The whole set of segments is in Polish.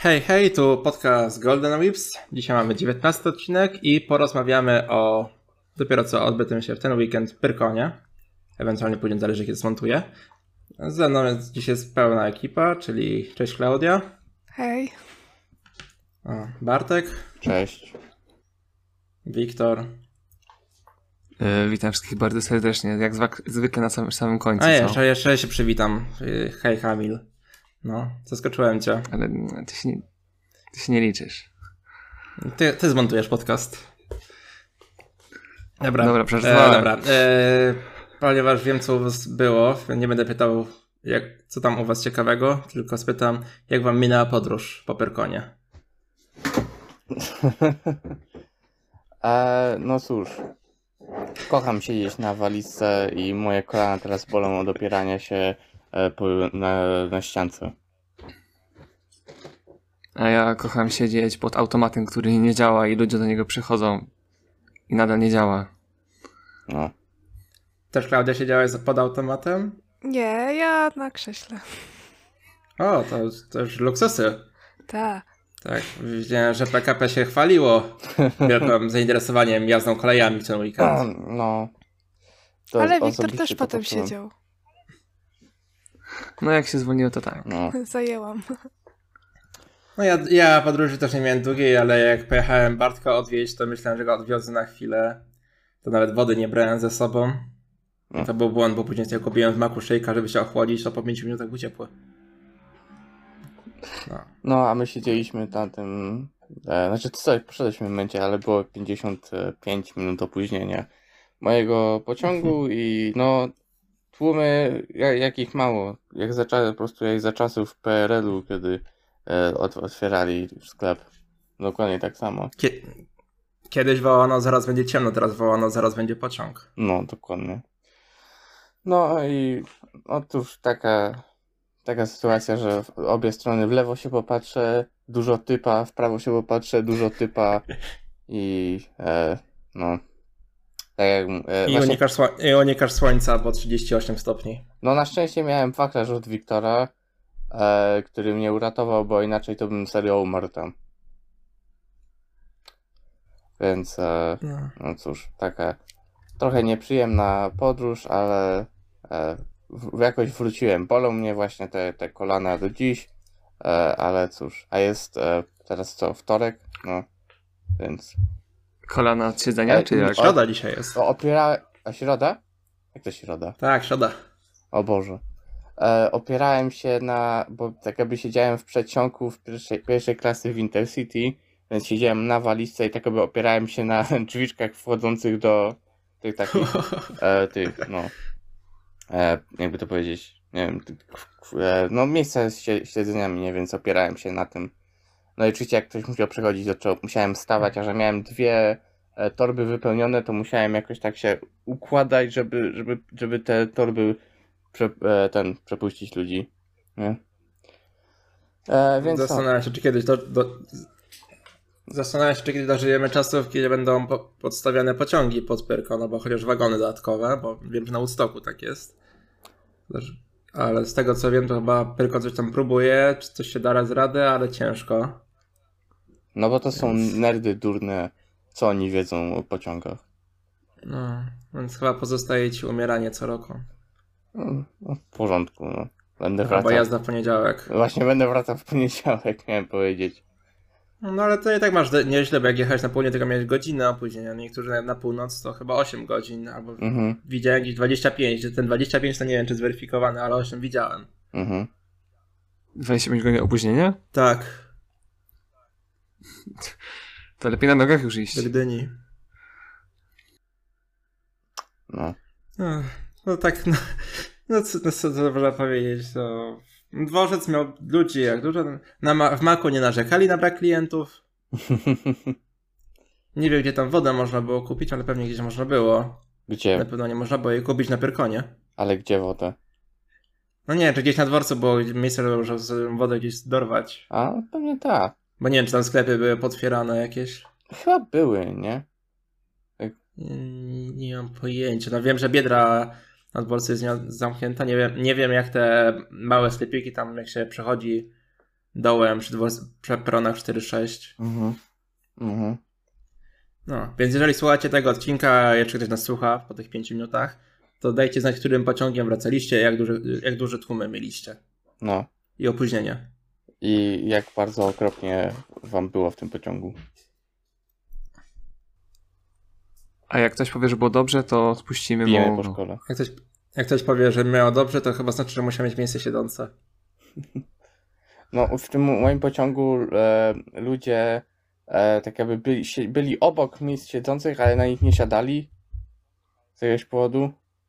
Hej, hej, tu podcast Golden Whips. Dzisiaj mamy 19 odcinek i porozmawiamy o dopiero co odbytym się w ten weekend Pyrkonie. Ewentualnie później zależy kiedy zmontuję. Ze mną jest dzisiaj jest pełna ekipa, czyli cześć Klaudia. Hej. O, Bartek. Cześć. Wiktor. Witam wszystkich bardzo serdecznie, jak zwykle na samym końcu. A jeszcze się przywitam. Hej Kamil. No, zaskoczyłem cię. Ale ty się nie liczysz. Ty zmontujesz podcast. Dobra, przeżyłem. Dobra. Ponieważ wiem co u was było, nie będę pytał co tam u was ciekawego, tylko spytam jak wam minęła podróż po Pyrkonie. No cóż, kocham siedzieć na walizce i moje kolana teraz bolą od opierania się na ściance. A ja kocham siedzieć pod automatem, który nie działa i ludzie do niego przychodzą i nadal nie działa. No. Też Klaudia siedziałaś pod automatem? Nie, ja na krześle. O, to już luksusy. Tak. Tak, widziałem, że PKP się chwaliło wielkim zainteresowaniem jazdą kolejami w ten weekend. No. To Ale Wiktor osobiście też to potem poczułem. siedział. No jak się zwolniło, to tak. No. Zajęłam. No ja podróży też nie miałem długiej, ale jak pojechałem Bartka odwieźć, to myślałem, że go odwiozę na chwilę. To nawet wody nie brałem ze sobą. To był błąd, bo później tylko biłem w maku szejka, żeby się ochłodzić, to po 5 minutach był ciepły. No, a my siedzieliśmy na tym... poszedliśmy w momencie, ale było 55 minut opóźnienia mojego pociągu i no tłumy, jakich mało. Po prostu jak za czasów PRL-u, kiedy otwierali sklep. Dokładnie tak samo. Kiedyś wołano zaraz będzie ciemno, teraz wołano zaraz będzie pociąg. No, dokładnie. No i otóż taka sytuacja, że w obie strony w lewo się popatrzę, dużo typa, w prawo się popatrzę, dużo typa i no. Tak jak, I unikasz słońca, bo 38 stopni. No na szczęście miałem wachlarz od Wiktora, który mnie uratował, bo inaczej to bym serio umarł tam. Więc no cóż, taka trochę nieprzyjemna podróż, ale jakoś wróciłem. Bolą mnie właśnie te kolana do dziś, ale cóż, a jest teraz co, wtorek? No, więc... Kolana od siedzenia, czy jak? Środa dzisiaj jest. A środa? Jak to środa? Tak, środa. O Boże. Opierałem się bo tak jakby siedziałem w przedsionku w pierwszej klasy w Intercity, więc siedziałem na walizce i tak jakby opierałem się na drzwiczkach wchodzących do tych takich, jakby to powiedzieć, nie wiem, no miejsca z siedzeniami, nie, więc opierałem się na tym. No i oczywiście jak ktoś musiał przechodzić, to musiałem stawać, a że miałem dwie torby wypełnione, to musiałem jakoś tak się układać, żeby te torby przepuścić ludzi, nie? Więc Zastanawiam się, czy kiedyś Zastanawiam się, czy kiedyś dożyjemy czasów, kiedy będą podstawiane pociągi pod Pyrkon, no bo chociaż wagony dodatkowe, bo wiem, że na Woodstocku tak jest. Ale z tego co wiem, to chyba Pyrkon coś tam próbuje, czy coś się da z rady, ale ciężko. No bo to są nerdy durne, co oni wiedzą o pociągach. No, więc chyba pozostaje ci umieranie co roku. No, w porządku, no. Będę Albo wracał. jazda w poniedziałek. Właśnie będę wracał w poniedziałek, miałem powiedzieć. No ale to i tak masz nieźle, bo jak jechałeś na południe, tylko miałeś godzinę opóźnienia. Niektórzy na północ to chyba 8 godzin, albo widziałem gdzieś 25. Ten 25 to nie wiem, czy zweryfikowany, ale 8 widziałem. 25 godzin opóźnienia? Tak. To lepiej na nogach już iść. Do Gdyni. No. No tak, co można powiedzieć, to dworzec miał ludzi jak dużo, w Maku nie narzekali na brak klientów. Nie wiem, gdzie tam wodę można było kupić, ale pewnie gdzieś można było. Gdzie? Na pewno nie można było jej kupić na Pyrkonie. Ale gdzie wodę? No nie, czy gdzieś na dworcu było miejsce, żeby można sobie wodę gdzieś dorwać. A, pewnie tak. Bo nie wiem, czy tam sklepy były potwierane jakieś. Chyba były, nie? Nie mam pojęcia. No wiem, że Biedra na dworcu jest zamknięta. Nie wiem jak te małe sklepiki tam, jak się przechodzi dołem przy peronach 4-6. No, więc jeżeli słuchacie tego odcinka, jeszcze ktoś nas słucha po tych 5 minutach, to dajcie znać, którym pociągiem wracaliście, jak duże tłumy mieliście. No. I opóźnienie. I jak bardzo okropnie wam było w tym pociągu. A jak ktoś powie, że było dobrze, to odpuścimy Pijemy mu. po szkole. Jak ktoś powie, że miało dobrze, to chyba znaczy, że musiał mieć miejsce siedzące. No, w tym moim pociągu ludzie tak jakby byli obok miejsc siedzących, ale na nich nie siadali. Z jakiegoś powodu.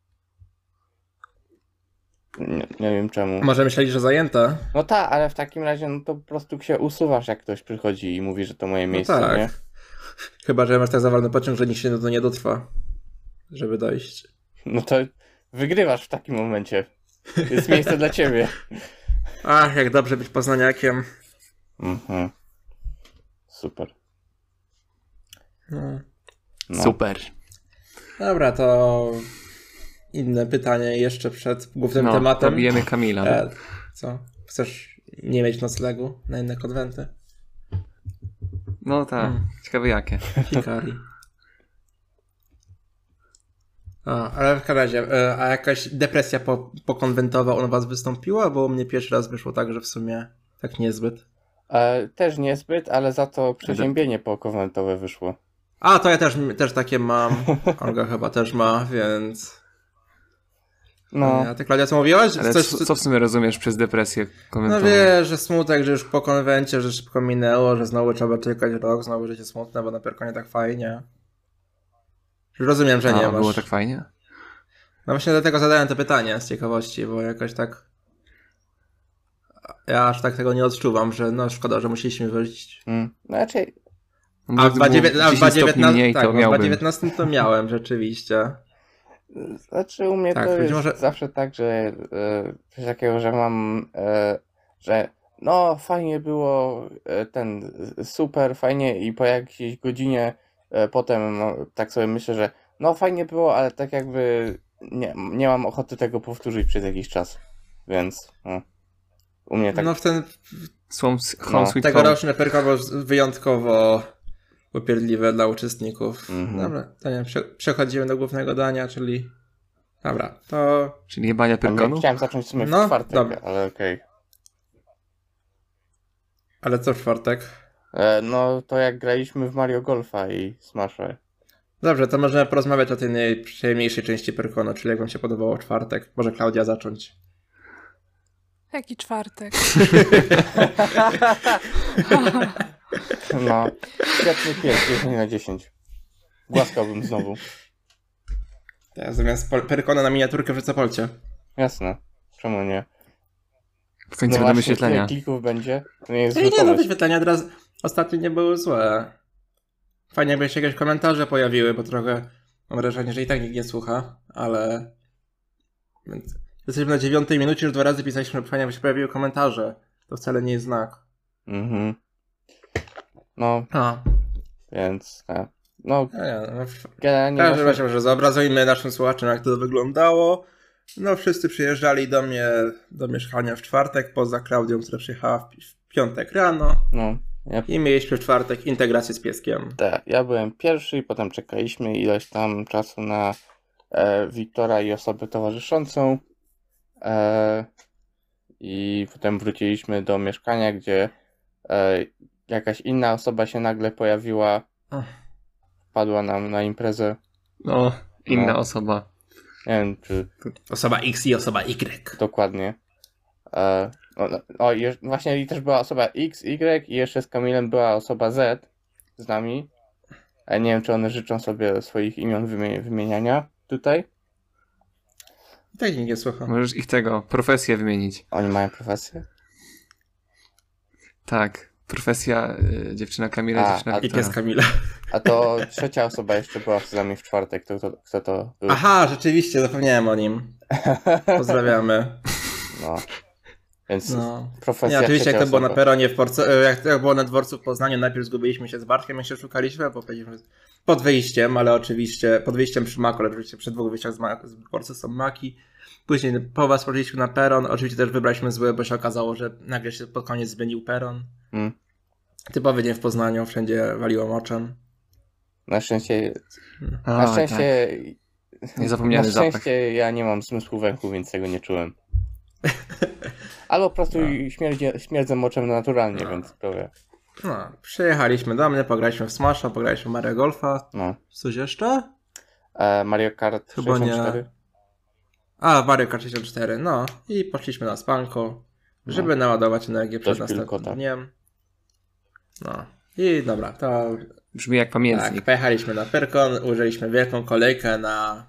Nie wiem czemu. Może myśleli, że zajęte? No tak, ale w takim razie no to po prostu się usuwasz, jak ktoś przychodzi i mówi, że to moje miejsce, tak. nie? Chyba, że masz tak zawalny pociąg, że nikt się do to nie dotrwa, żeby dojść. No to wygrywasz w takim momencie. Jest miejsce dla ciebie. Ach, jak dobrze być poznaniakiem. Mhm. Super. No. No. Super. Dobra, to inne pytanie jeszcze przed głównym tematem. Pobijemy Kamila. Co? Chcesz nie mieć noclegu na inne konwenty? No tak, ciekawe jakie. Hikari. Ale w każdym razie, a jakaś depresja pokonwentowa u was wystąpiła? Bo u mnie pierwszy raz wyszło tak, że w sumie tak niezbyt. Też niezbyt, ale za to przeziębienie pokonwentowe wyszło. A, to ja też takie mam. Olga chyba też ma, więc... No. A ty, Klaudia, co mówiłaś? Ale co w sumie rozumiesz przez depresję No komentową? wiesz, że smutek, że już po konwencie, że szybko minęło, że znowu trzeba czekać rok, znowu życie smutne, bo na Perkonie tak fajnie. Rozumiem, że nie masz. Było tak fajnie? No właśnie dlatego zadałem to pytanie z ciekawości, bo jakoś tak... Ja aż tak tego nie odczuwam, że no szkoda, że musieliśmy wyjść. No raczej... A w 2019 tak, to w miałbym. 19 to miałem rzeczywiście. Znaczy u mnie Tak, to być jest może- zawsze tak, że coś takiego, że mam, że no fajnie było, super, fajnie i po jakiejś godzinie potem no, tak sobie myślę, że no fajnie było, ale tak jakby nie mam ochoty tego powtórzyć przez jakiś czas, więc no, u mnie tak... No w ten Home Sweet Home. tegoroczny Perkon był wyjątkowo upierdliwe dla uczestników. Mhm. Dobra, to nie, przechodzimy do głównego dania, czyli... Dobra, to... Czyli jebania Perkonu? Chciałem zacząć w sumie w No, czwartek, dobra. ale okej. Ale co w czwartek? No to jak graliśmy w Mario Golfa i Smasha. Dobrze, to możemy porozmawiać o tej najprzyjemniejszej części Perkonu, czyli jak wam się podobało w czwartek. Może Klaudia zacząć. Jaki czwartek? No, świetny pies, 10 na 10. Głaskałbym znowu. Ja zamiast Perkona na miniaturkę w Rycopolcie. Jasne, czemu nie? W końcu będą właśnie, wyświetlenia. tyle klików będzie, to nie jest Nie, zły no pomysł. wyświetlenia teraz ostatnio nie były złe. Fajnie jakby się jakieś komentarze pojawiły, bo trochę mam wrażenie, że i tak nikt nie słucha, ale... Więc jesteśmy na 9 minucie, już 2 razy pisaliśmy, że fajnie jakby się pojawiły komentarze. To wcale nie jest znak. Mhm. No, A, więc no, nie, no, generalnie w każdym właśnie, razie, że zobrazujmy naszym słuchaczom, jak to wyglądało. No, wszyscy przyjeżdżali do mnie do mieszkania w czwartek, poza Klaudią, która przyjechała w piątek rano. no, I mieliśmy w czwartek integrację z pieskiem. ja byłem pierwszy i potem czekaliśmy ileś tam czasu na Wiktora i osobę towarzyszącą. I potem wróciliśmy do mieszkania, gdzie jakaś inna osoba się nagle pojawiła, wpadła nam na imprezę. No, inna No. osoba. Nie wiem, czy Osoba X i osoba Y. dokładnie. Właśnie i też była osoba X, Y i jeszcze z Kamilem była osoba Z z nami. Ale nie wiem, czy one życzą sobie swoich imion wymieniania tutaj. Tak nikt nie słucha. Możesz ich profesję wymienić. Oni mają profesję? Tak, profesja dziewczyna Kamila, dziewczyna a- I Wiktora. pies Kamila. A to trzecia osoba jeszcze była z nami w czwartek. Kto to był? Aha, rzeczywiście, zapomniałem o nim. Pozdrawiamy. No. Więc No. profesja Nie, oczywiście jak to było na osoba. peronie jak było na dworcu w Poznaniu, najpierw zgubiliśmy się z Bartkiem, jak się szukaliśmy, bo powiedzieliśmy pod wyjściem, ale oczywiście pod wyjściem przy Maku, ale oczywiście przy dwóch wyjściach z dworca są Maki. Później po was poszliśmy na peron, oczywiście też wybraliśmy zły, bo się okazało, że nagle się pod koniec zmienił peron. Mm. Typowy dzień w Poznaniu, wszędzie waliło moczem. Na szczęście, A, na szczęście, Tak. Niezapomniany na zapach. szczęście ja nie mam zmysłu węchu, więc tego nie czułem. Albo po prostu śmierdzę moczem naturalnie, No. więc to wie. No, przyjechaliśmy do mnie, pograliśmy w Smasha, pograliśmy w Mario Golfa. No. Coś jeszcze? Mario Kart Chyba 64? nie. A, Mario Kart 64, no. I poszliśmy na spanko, żeby naładować energię przed Dość następnym wilgotne. dniem. No. I dobra, to Brzmi jak pamiętnik. tak, pojechaliśmy na Pyrkon, użyliśmy wielką kolejkę na...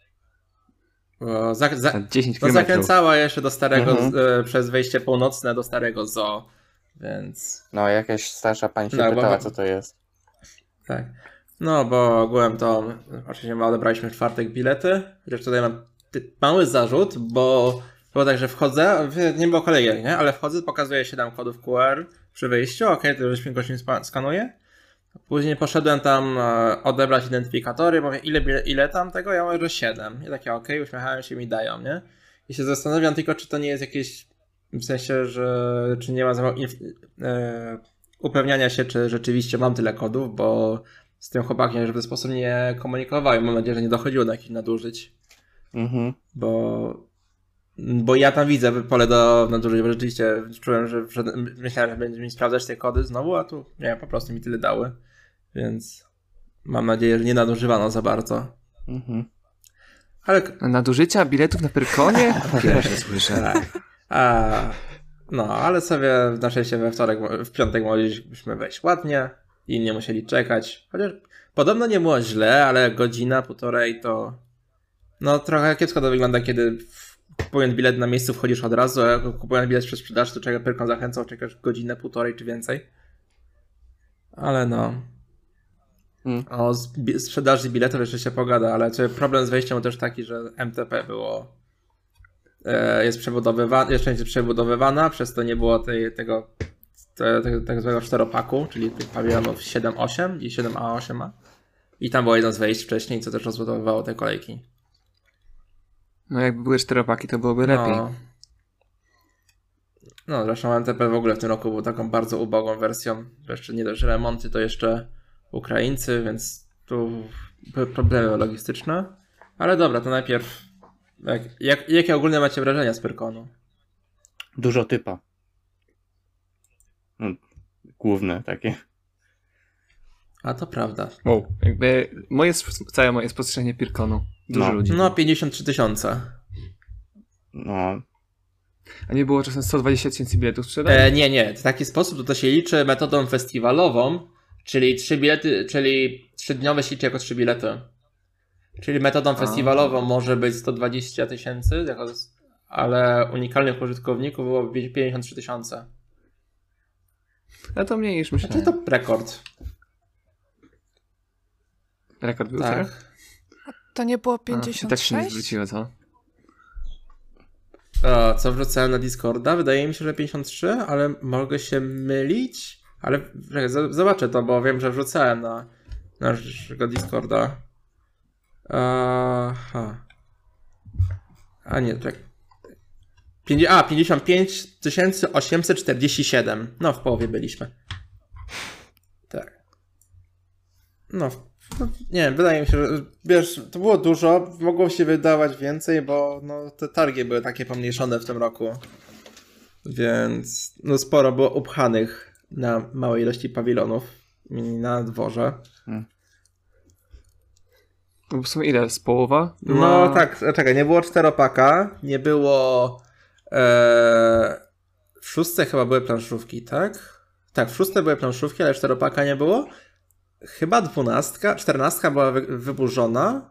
Bo Na 10 no km. zakręcała jeszcze do starego, Mhm. przez wejście północne do starego zoo, więc No, jakaś starsza pani się No, bo- pytała, co to jest. tak. No, bo ogółem to oczywiście my odebraliśmy w czwartek bilety, chociaż tutaj mam mały zarzut, bo było tak, że wchodzę, nie było kolejek, nie? Ale wchodzę, pokazuje 7 kodów QR przy wyjściu, okej, to już gość mi skanuje. Później poszedłem tam odebrać identyfikatory, mówię, ile tam tego? Ja mówię, że 7. I takie okej, uśmiechałem się, mi dają, nie? I się zastanawiam tylko, czy to nie jest jakieś, w sensie, że czy nie ma upewniania się, czy rzeczywiście mam tyle kodów, bo z tym chłopakiem, że w ten sposób nie komunikowałem. Mam nadzieję, że nie dochodziło do jakichś nadużyć, Mhm. bo ja tam widzę pole do nadużyć, bo rzeczywiście czułem, że myślałem, że będzie mi sprawdzać te kody znowu, a tu nie, po prostu mi tyle dały, więc mam nadzieję, że nie nadużywano za bardzo. Mhm. Ale Nadużycia biletów na Pyrkonie? Pierwsze słyszę. tak. No, ale sobie na szczęście w piątek mogliśmy wejść ładnie i nie musieli czekać. Chociaż podobno nie było źle, ale godzina, półtorej to... No trochę kiepsko to wygląda, kiedy kupując bilet na miejscu wchodzisz od razu, a kupując bilet przez sprzedaż, to czego Pyrkon zachęcał, czekasz godzinę, półtorej czy więcej. Ale no... O sprzedaży biletów jeszcze się pogada, ale problem z wejściem był też taki, że MTP było... jest przebudowywana, przez to nie było tego tak zwanego czteropaku, czyli tych pawilonów 7-8 i 7A8A. I tam było jedno z wejść wcześniej, co też rozbudowywało te kolejki. No jakby były 4 paki, to byłoby lepiej. No, zresztą MTP w ogóle w tym roku był taką bardzo ubogą wersją. Jeszcze nie dość, że remonty to jeszcze Ukraińcy, więc tu były problemy logistyczne. Ale dobra, to najpierw jakie ogólne macie wrażenia z Pyrkonu? Dużo typa. No, główne takie. A to prawda. Wow. Jakby całe moje spostrzeżenie Pyrkonu. Dużo No. ludzi. No, 53 000. No, Tak. A nie było czasem 120 000 biletów sprzedać? Nie. W taki sposób to się liczy metodą festiwalową, czyli 3 bilety, czyli 3-dniowe się liczy jako 3 bilety. Czyli metodą festiwalową może być 120 000, ale unikalnych użytkowników było 53 000. A to mniej niż Znaczy myślałem. to rekord. Rekord był, Tak. tak? To nie było I tak się nie 56? zwróciło, co? Co wrzucałem na Discorda? Wydaje mi się, że 53, ale mogę się mylić. Ale zobaczę to, bo wiem, że wrzucałem na naszego Discorda. Aha. A nie, tak. 55 847. No, w połowie byliśmy. Tak. No, nie wiem, wydaje mi się, że wiesz, to było dużo, mogło się wydawać więcej, bo no, te targi były takie pomniejszone w tym roku. Więc no, sporo było upchanych na małej ilości pawilonów na dworze. No w sumie ile? Z połowa? No tak, czekaj, nie było czteropaka, nie było... w szóstce chyba były planszówki, tak? Tak, w szóstce były planszówki, ale czteropaka nie było. Chyba 14 była wyburzona.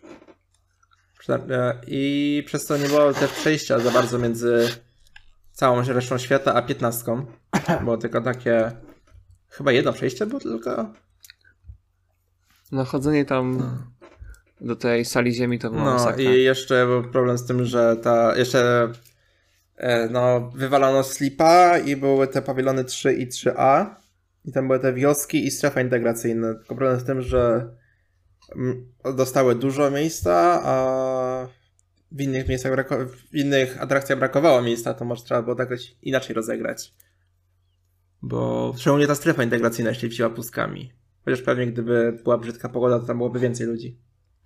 I przez to nie było też przejścia za bardzo między całą resztą świata a 15. Było tylko takie... Chyba jedno przejście było tylko... No chodzenie tam do tej sali ziemi to było No masakra. i jeszcze był problem z tym, że jeszcze No, wywalono Sleepa i były te pawilony 3 i 3A. I tam były te wioski i strefa integracyjna. Tylko problem w tym, że dostały dużo miejsca, a w innych miejscach w innych atrakcjach brakowało miejsca, to może trzeba było tak inaczej rozegrać. Bo szczególnie ta strefa integracyjna się wzięła pustkami. Chociaż pewnie gdyby była brzydka pogoda, to tam byłoby więcej ludzi.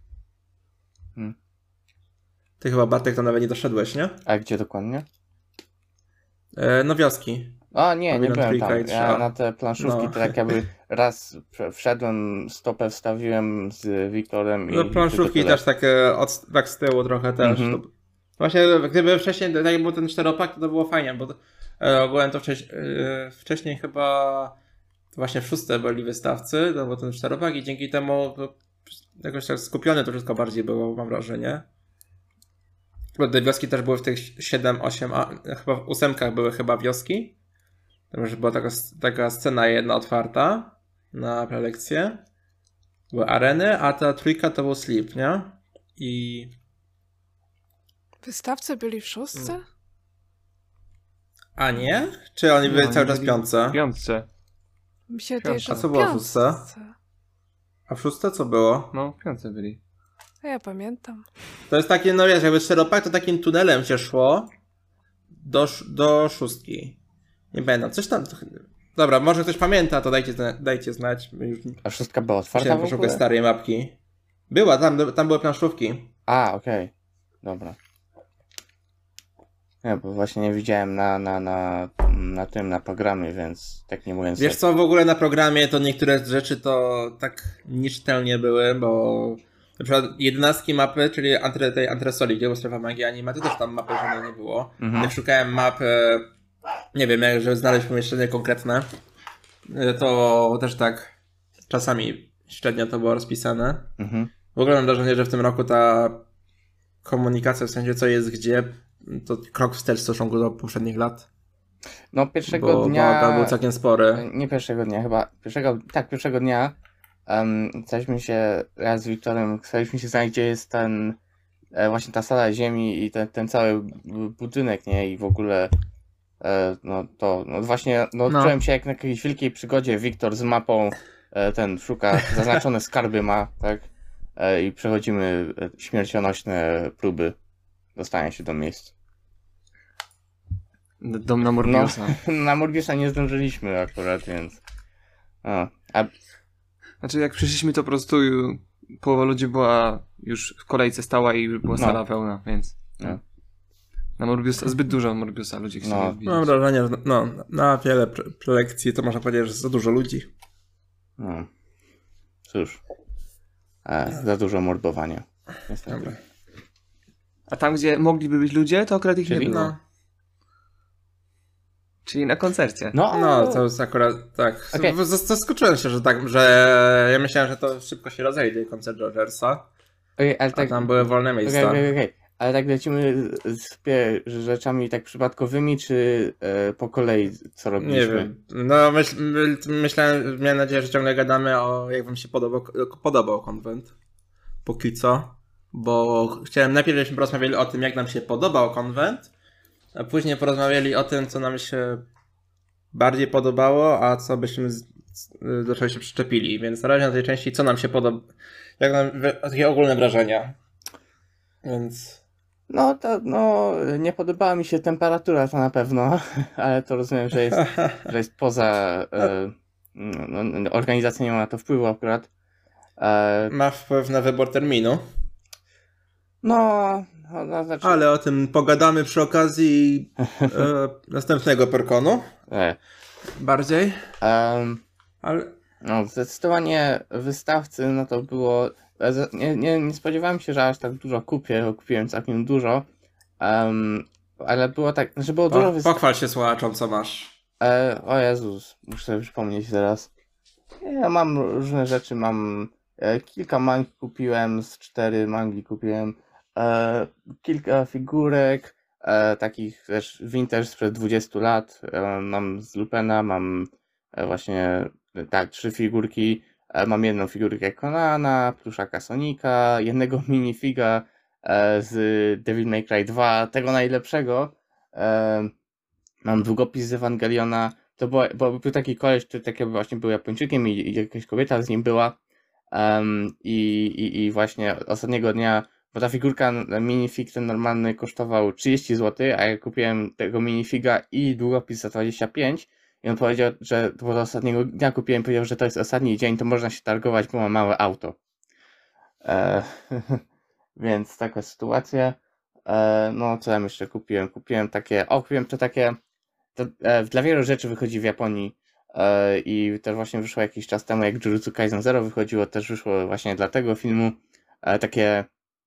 Ty chyba, Bartek, tam nawet nie doszedłeś, nie? A gdzie dokładnie? No wioski. A nie Pawilon byłem trójka tam. i Ja 3A. na te planszówki No. to tak jakby raz wszedłem, stopę wstawiłem z Wiktorem i No planszówki tyle. też takie tak z tyłu trochę też. Mhm. To, właśnie gdyby wcześniej, tak jak był ten czteropak, to było fajnie, bo ogółem to wcześniej chyba to właśnie w szóste byli wystawcy, to był ten czteropak i dzięki temu to jakoś tak skupione to wszystko bardziej było, mam wrażenie. Bo te wioski też były w tych 7, 8, a chyba w 8 były chyba wioski. To już była taka scena jedna otwarta na prelekcję. Były areny, a ta trójka to był sleep, nie? I Wystawcy byli w szóstce? a nie? Czy oni byli No, cały czas byli piątce? W piątce. Mi się Piątka. wydaje, że A co w było w piątce. A w szóstce co było? No, w piątce byli. A ja pamiętam. To jest takie, no wiesz, jakby czteropak to takim tunelem się szło do szóstki. Nie będę. Coś tam... Dobra, może ktoś pamięta, to dajcie znać. Już A szóstka była otwarta musiałem w poszukać ogóle? starej mapki. Była, tam były planszówki. A, okej. Dobra. Nie, bo właśnie nie widziałem na programie, więc tak nie mówiąc... Wiesz co, w ogóle na programie to niektóre rzeczy to tak nieczytelnie były, bo na przykład 11 mapy, czyli tej Antresoli, gdzie była strefa magii animaty, też tam mapy żadnej nie było. Mhm. Jak szukałem map, nie wiem, jak żeby znaleźć pomieszczenie konkretne, to też tak czasami średnio to było rozpisane. Mhm. W ogóle mam wrażenie, że w tym roku ta komunikacja, w sensie co jest gdzie, to krok wstecz w stosunku do poprzednich lat. No pierwszego Bo dnia... bałagan był całkiem spory. Nie pierwszego dnia, chyba pierwszego dnia chcieliśmy się, ja z Wiktorem, chcieliśmy się znaleźć, gdzie jest ten, właśnie ta sala ziemi i ten cały budynek, nie, i w ogóle no właśnie, No. czułem się jak na jakiejś wielkiej przygodzie, Wiktor z mapą, ten szuka, zaznaczone skarby ma, tak, i przechodzimy śmiercionośne próby dostania się do miejsc. Dom na Morbiusa. Na Morbiusa nie zdążyliśmy akurat, więc... A Znaczy jak przyszliśmy to po prostu połowa ludzi była już w kolejce stała i była No. sala pełna, więc... No. Na Morbiusa, zbyt dużo Morbiusa ludzi chcieli No. odwiedzić. Mam wrażenie, że na wiele prelekcji to można powiedzieć, że za dużo ludzi. No. Cóż. Za dużo mordowania. Niestety. Dobra. A tam, gdzie mogliby być ludzie, to akurat ich Czyli? nie było. No, Czyli na koncercie. no to jest akurat tak. Okej. Zaskoczyłem się, że ja myślałem, że to szybko się rozejdzie koncert Rogersa, Okej, ale a tak... tam były wolne miejsca. Okej. Ale tak lecimy z rzeczami tak przypadkowymi, czy po kolei co Nie robiliśmy? wiem. No myślałem, miałem nadzieję, że ciągle gadamy o jak wam się podobał konwent. Póki co. Bo chciałem najpierw, żebyśmy porozmawiali o tym, jak nam się podobał konwent, a później porozmawiali o tym, co nam się bardziej podobało, a co byśmy do czego się przyczepili. Więc na razie na tej części, co nam się podoba, jak nam, takie ogólne wrażenia. Więc... Nie podobała mi się temperatura, to na pewno, ale to rozumiem, że jest poza... organizacja nie ma na to wpływu akurat. Ma wpływ na wybór terminu. Znaczy... Ale o tym pogadamy przy okazji następnego Perkonu. Bardziej. Ale... No, zdecydowanie wystawcy, no to było... Nie spodziewałem się, że aż tak dużo kupię, bo kupiłem całkiem dużo. Ale było tak, że było dużo wystawców. Pochwal się słuchaczom, co masz. O Jezus, muszę sobie przypomnieć teraz. Ja mam różne rzeczy, mam kilka mang kupiłem, z 4 mangi kupiłem, kilka figurek, takich też vintage sprzed 20 lat. Mam z Lupena, mam właśnie tak 3 figurki. Mam jedną figurkę Conana, pluszaka Sonika, jednego minifiga z Devil May Cry 2, tego najlepszego. Mam długopis z Ewangeliona. To bo był taki koleś, który tak jakby właśnie był Japończykiem i jakaś kobieta z nim była. I właśnie ostatniego dnia, bo ta figurka minifig ten normalny kosztował 30 zł, a ja kupiłem tego minifiga i długopis za 25 i on powiedział, że bo do ostatniego dnia kupiłem, powiedział, że to jest ostatni dzień, to można się targować, bo mam małe auto. Więc taka sytuacja. No co ja jeszcze kupiłem? Kupiłem to takie dla wielu rzeczy wychodzi w Japonii i też właśnie wyszło jakiś czas temu, jak Jujutsu Kaisen Zero wychodziło, też wyszło właśnie dla tego filmu takie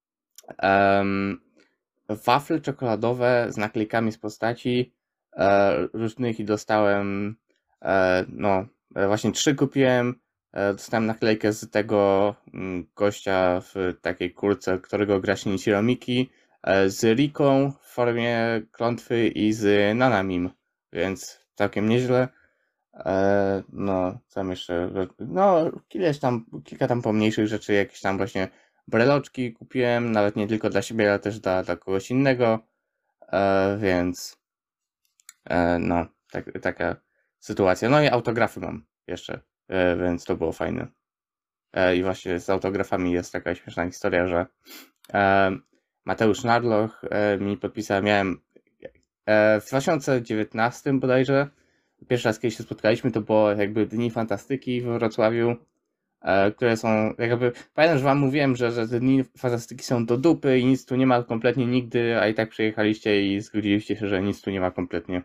wafle czekoladowe z naklejkami z postaci różnych i dostałem właśnie 3 kupiłem. Dostałem naklejkę z tego gościa w takiej kurtce, którego gra Shinichiro Miki, z Riką w formie klątwy i z Nanamim, więc całkiem nieźle. No, co tam jeszcze? No, kilka tam pomniejszych rzeczy, jakieś tam właśnie breloczki kupiłem, nawet nie tylko dla siebie, ale też dla kogoś innego, więc no, taka sytuacja. No i autografy mam jeszcze, więc to było fajne. I właśnie z autografami jest taka śmieszna historia, że Mateusz Narloch mi podpisał, miałem w 2019 bodajże, pierwszy raz kiedy się spotkaliśmy, to było jakby Dni Fantastyki we Wrocławiu, które są, jakby, pamiętam, że wam mówiłem, że te Dni Fantastyki są do dupy i nic tu nie ma kompletnie nigdy, a i tak przyjechaliście i zgodziliście się, że nic tu nie ma kompletnie.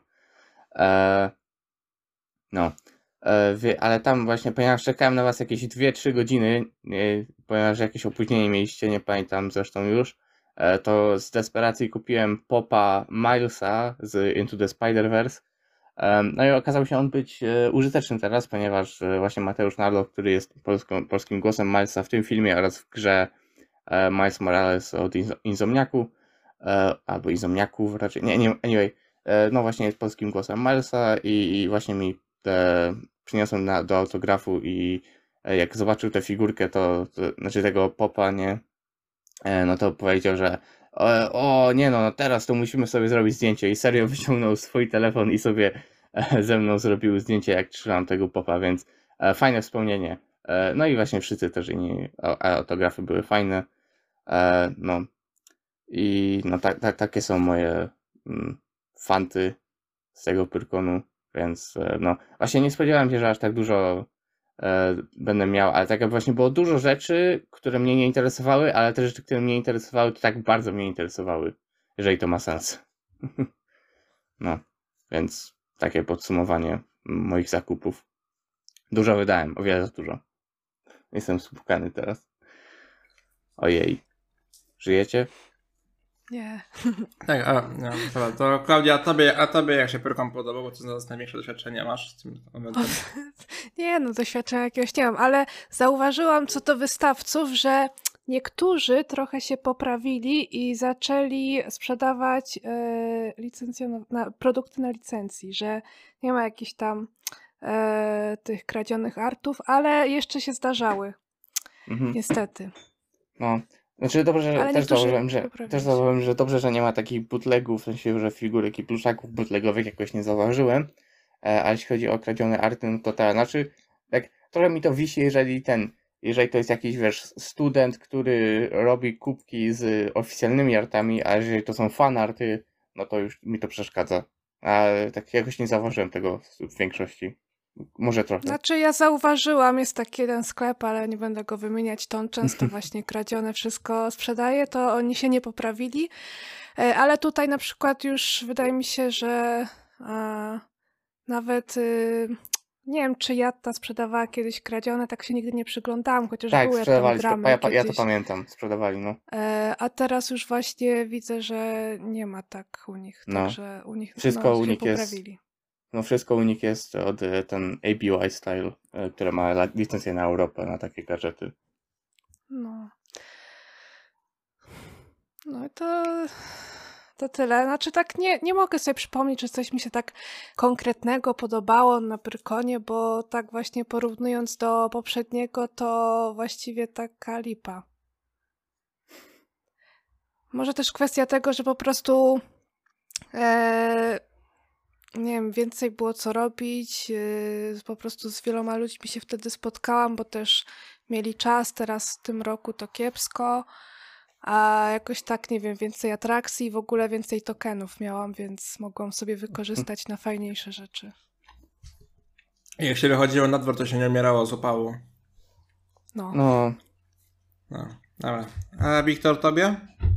Ale tam właśnie, ponieważ czekałem na was jakieś 2-3 godziny, ponieważ jakieś opóźnienie mieliście, nie pamiętam zresztą już, to z desperacji kupiłem popa Milesa z Into the Spider-Verse. No i okazał się on być użyteczny teraz, ponieważ właśnie Mateusz Narloch, który jest polskim głosem Milesa w tym filmie oraz w grze Miles Morales od Insomniaku, albo Insomniaków raczej, nie, anyway, no właśnie jest polskim głosem Milesa i właśnie mi przyniosłem do autografu i jak zobaczył tę figurkę, znaczy tego popa, nie, no to powiedział, że nie no, teraz to musimy sobie zrobić zdjęcie i serio wyciągnął swój telefon i sobie ze mną zrobił zdjęcie, jak trzymam tego popa, więc fajne wspomnienie. No i właśnie wszyscy też inni autografy były fajne. No i no takie są moje fanty z tego Pyrkonu, więc no właśnie nie spodziewałem się, że aż tak dużo będę miał, ale tak jakby właśnie było dużo rzeczy, które mnie nie interesowały, ale te rzeczy, które mnie interesowały, to tak bardzo mnie interesowały, jeżeli to ma sens. No, więc takie podsumowanie moich zakupów. Dużo wydałem, o wiele za dużo. Jestem spłukany teraz. Ojej. Żyjecie? Nie. Tak, no, dobra, to Klaudia, a tobie jak się Pyrkon podobał, bo ty największe doświadczenie masz z tym momentem. Nie, no doświadczenia jakiegoś nie mam, ale zauważyłam co do wystawców, że niektórzy trochę się poprawili i zaczęli sprzedawać produkty na licencji, że nie ma jakichś tam tych kradzionych artów, ale jeszcze się zdarzały. Niestety. No, znaczy dobrze, Ale też zauważyłem, poprawili się. że dobrze, że nie ma takich bootlegów, w sensie, że figurek i pluszaków bootlegowych jakoś nie zauważyłem, ale jeśli chodzi o kradzione arty, no to znaczy, tak, trochę mi to wisi, jeżeli to jest jakiś, wiesz, student, który robi kubki z oficjalnymi artami, a jeżeli to są fanarty, no to już mi to przeszkadza. Ale tak jakoś nie zauważyłem tego w większości. Może trochę. Znaczy ja zauważyłam, jest taki jeden sklep, ale nie będę go wymieniać, to on często właśnie kradzione wszystko sprzedaje, to oni się nie poprawili, ale tutaj na przykład już wydaje mi się, że nawet nie wiem, czy Jatta sprzedawała kiedyś kradzione, tak się nigdy nie przyglądałam, chociaż Tak, były sprzedawali, tam gramy ja to kiedyś. pamiętam, sprzedawali, no. A teraz już właśnie widzę, że nie ma tak u nich, No. także u nich Wszystko u się nich jest- poprawili. No wszystko u nich jest od ten ABY Style, które ma licencję na Europę, na takie gadżety. No. No i to tyle. Znaczy tak nie mogę sobie przypomnieć, że coś mi się tak konkretnego podobało na Pyrkonie, bo tak właśnie porównując do poprzedniego, to właściwie taka lipa. Może też kwestia tego, że po prostu Nie wiem, więcej było co robić. Po prostu z wieloma ludźmi się wtedy spotkałam, bo też mieli czas. Teraz w tym roku to kiepsko. A jakoś tak, nie wiem, więcej atrakcji i w ogóle więcej tokenów miałam, więc mogłam sobie wykorzystać na fajniejsze rzeczy. Jak się wychodziło na dwór, to się nie umierało z upału. No. No, No, dobra. A Wiktor, tobie?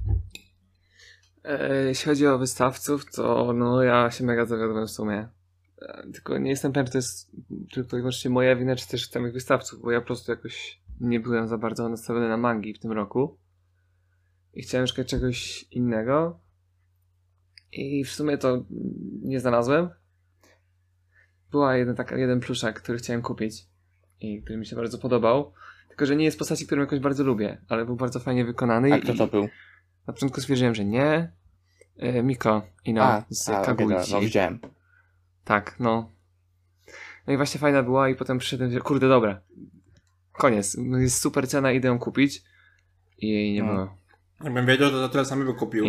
Jeśli chodzi o wystawców, to no ja się mega zawiodłem w sumie. Tylko nie jestem pewien, czy to jest tylko i wyłącznie moja wina, czy też samych wystawców, bo ja po prostu jakoś nie byłem za bardzo nastawiony na mangi w tym roku. I chciałem szukać czegoś innego. I w sumie to nie znalazłem. Była jeden pluszak, który chciałem kupić i który mi się bardzo podobał. Tylko, że nie jest postaci, którą jakoś bardzo lubię, ale był bardzo fajnie wykonany. a kto to był? Na początku stwierdziłem, że nie. Miko Ino z Kaguichi. No widziałem. Tak, no. No i właśnie fajna była i potem przyszedłem, że kurde, dobra. Koniec. No jest super cena, idę ją kupić. I jej nie było. Jakbym wiedział, to tyle samo by kupił.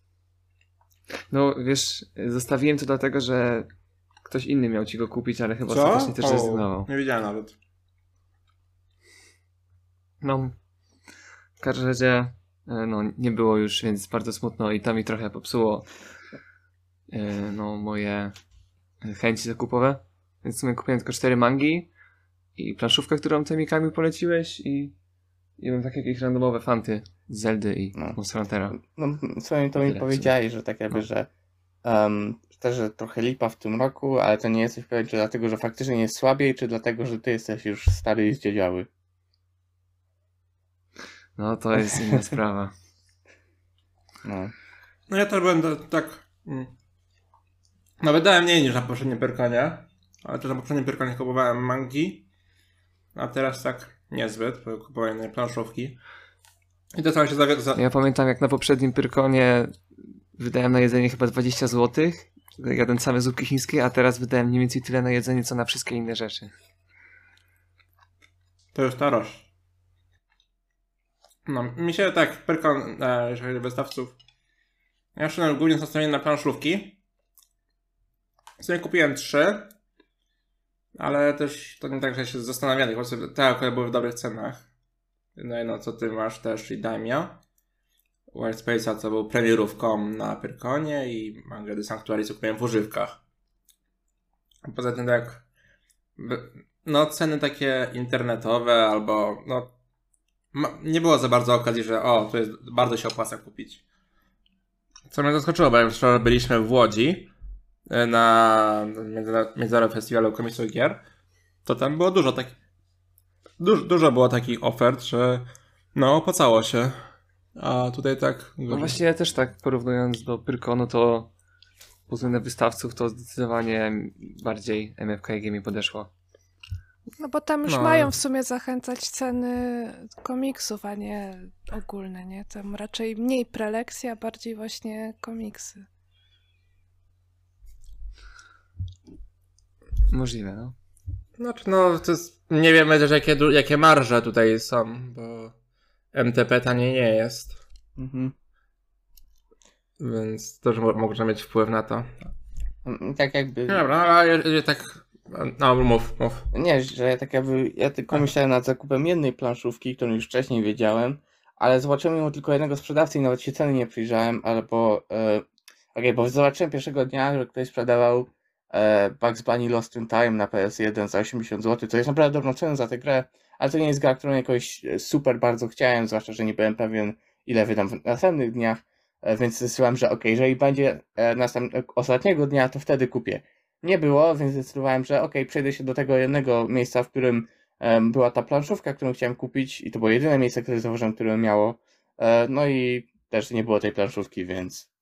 No wiesz, zostawiłem to dlatego, że ktoś inny miał ci go kupić, ale chyba Co? ostatecznie też zrezygnował. Nie wiedziałem nawet. No, w każdym razie no, nie było już, więc bardzo smutno i to mi trochę popsuło no, moje chęci zakupowe. Więc w sumie kupiłem tylko 4 mangi i planszówkę, którą ty Mikami poleciłeś i mam takie jakieś randomowe fanty z Zeldy i Monster Huntera. No, co to mi powiedziałeś, że tak jakby, że też że trochę lipa w tym roku, ale to nie jesteś pewien, czy dlatego, że faktycznie jest słabiej, czy dlatego, że ty jesteś już stary i zdziedziały. No to jest inna sprawa. No ja też będę tak... No wydałem mniej niż na poprzednim Pyrkonie, ale też na poprzednim Pyrkonie kupowałem mangi, a teraz tak niezbyt, bo kupowałem inne planszówki. I to sam się Ja pamiętam, jak na poprzednim Pyrkonie wydałem na jedzenie chyba 20 zł, jadąc same zupki chińskie, a teraz wydałem mniej więcej tyle na jedzenie, co na wszystkie inne rzeczy. To już starość. No, mi się tak, Pyrkon, jeżeli chodzi o wystawców, ja szedłem głównie nastawiony na planszówki. W sumie kupiłem 3, ale też to nie tak, że się zastanawiali, po prostu te akurat były w dobrych cenach. No co ty masz też i Daimyo. White Space'a co był premierówką na Pyrkonie i Mangę de Sanctuary kupiłem w używkach. A poza tym tak, no ceny takie internetowe albo no nie było za bardzo okazji, że to jest bardzo się opłaca kupić. Co mnie zaskoczyło, bo wczoraj byliśmy w Łodzi na Międzynarodowym Festiwalu Komiksu i Gier, to tam było dużo takich dużo było takich ofert, że no opłacało się. A tutaj tak... No właśnie ja też tak porównując do Pyrkonu, to pod względem wystawców to zdecydowanie bardziej MFKG mi podeszło. No bo tam już mają w sumie zachęcać ceny komiksów, a nie ogólne, nie? Tam raczej mniej prelekcji, a bardziej właśnie komiksy. Możliwe, no. Znaczy to jest... Nie wiemy też jakie marże tutaj są, bo MTP taniej nie jest. Więc też może mieć wpływ na to. Tak jakby... Dobra, ale tak... No, mów. Nie, że ja tylko myślałem nad zakupem jednej planszówki, którą już wcześniej wiedziałem, ale zobaczyłem ją tylko jednego sprzedawcy i nawet się ceny nie przyjrzałem, albo... bo zobaczyłem pierwszego dnia, że ktoś sprzedawał Bugs Bunny Lost in Time na PS1 za 80 zł, to jest naprawdę dobrą cenę za tę grę, ale to nie jest gra, którą jakoś super bardzo chciałem, zwłaszcza, że nie byłem pewien, ile wydam w następnych dniach, więc zdecydowałem, że jeżeli będzie ostatniego dnia, to wtedy kupię. Nie było, więc zdecydowałem, że przejdę się do tego jednego miejsca, w którym była ta planszówka, którą chciałem kupić i to było jedyne miejsce, które zauważyłem, które miało. No i też nie było tej planszówki, więc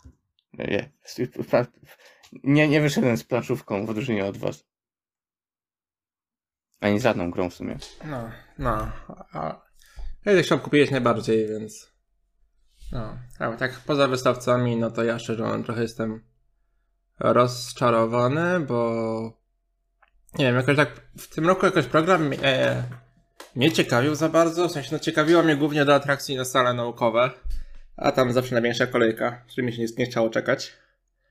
nie wyszedłem z planszówką w odróżnieniu od was. Ani z żadną grą w sumie. No. Ja chciałem kupić najbardziej, więc... No, ale tak poza wystawcami, no to ja szczerze mówiąc trochę jestem rozczarowany, bo nie wiem, jakoś tak w tym roku jakoś program mnie ciekawił za bardzo, w sensie ciekawiło mnie głównie do atrakcji na sale naukowe, a tam zawsze największa kolejka, z którymi się nie chciało czekać.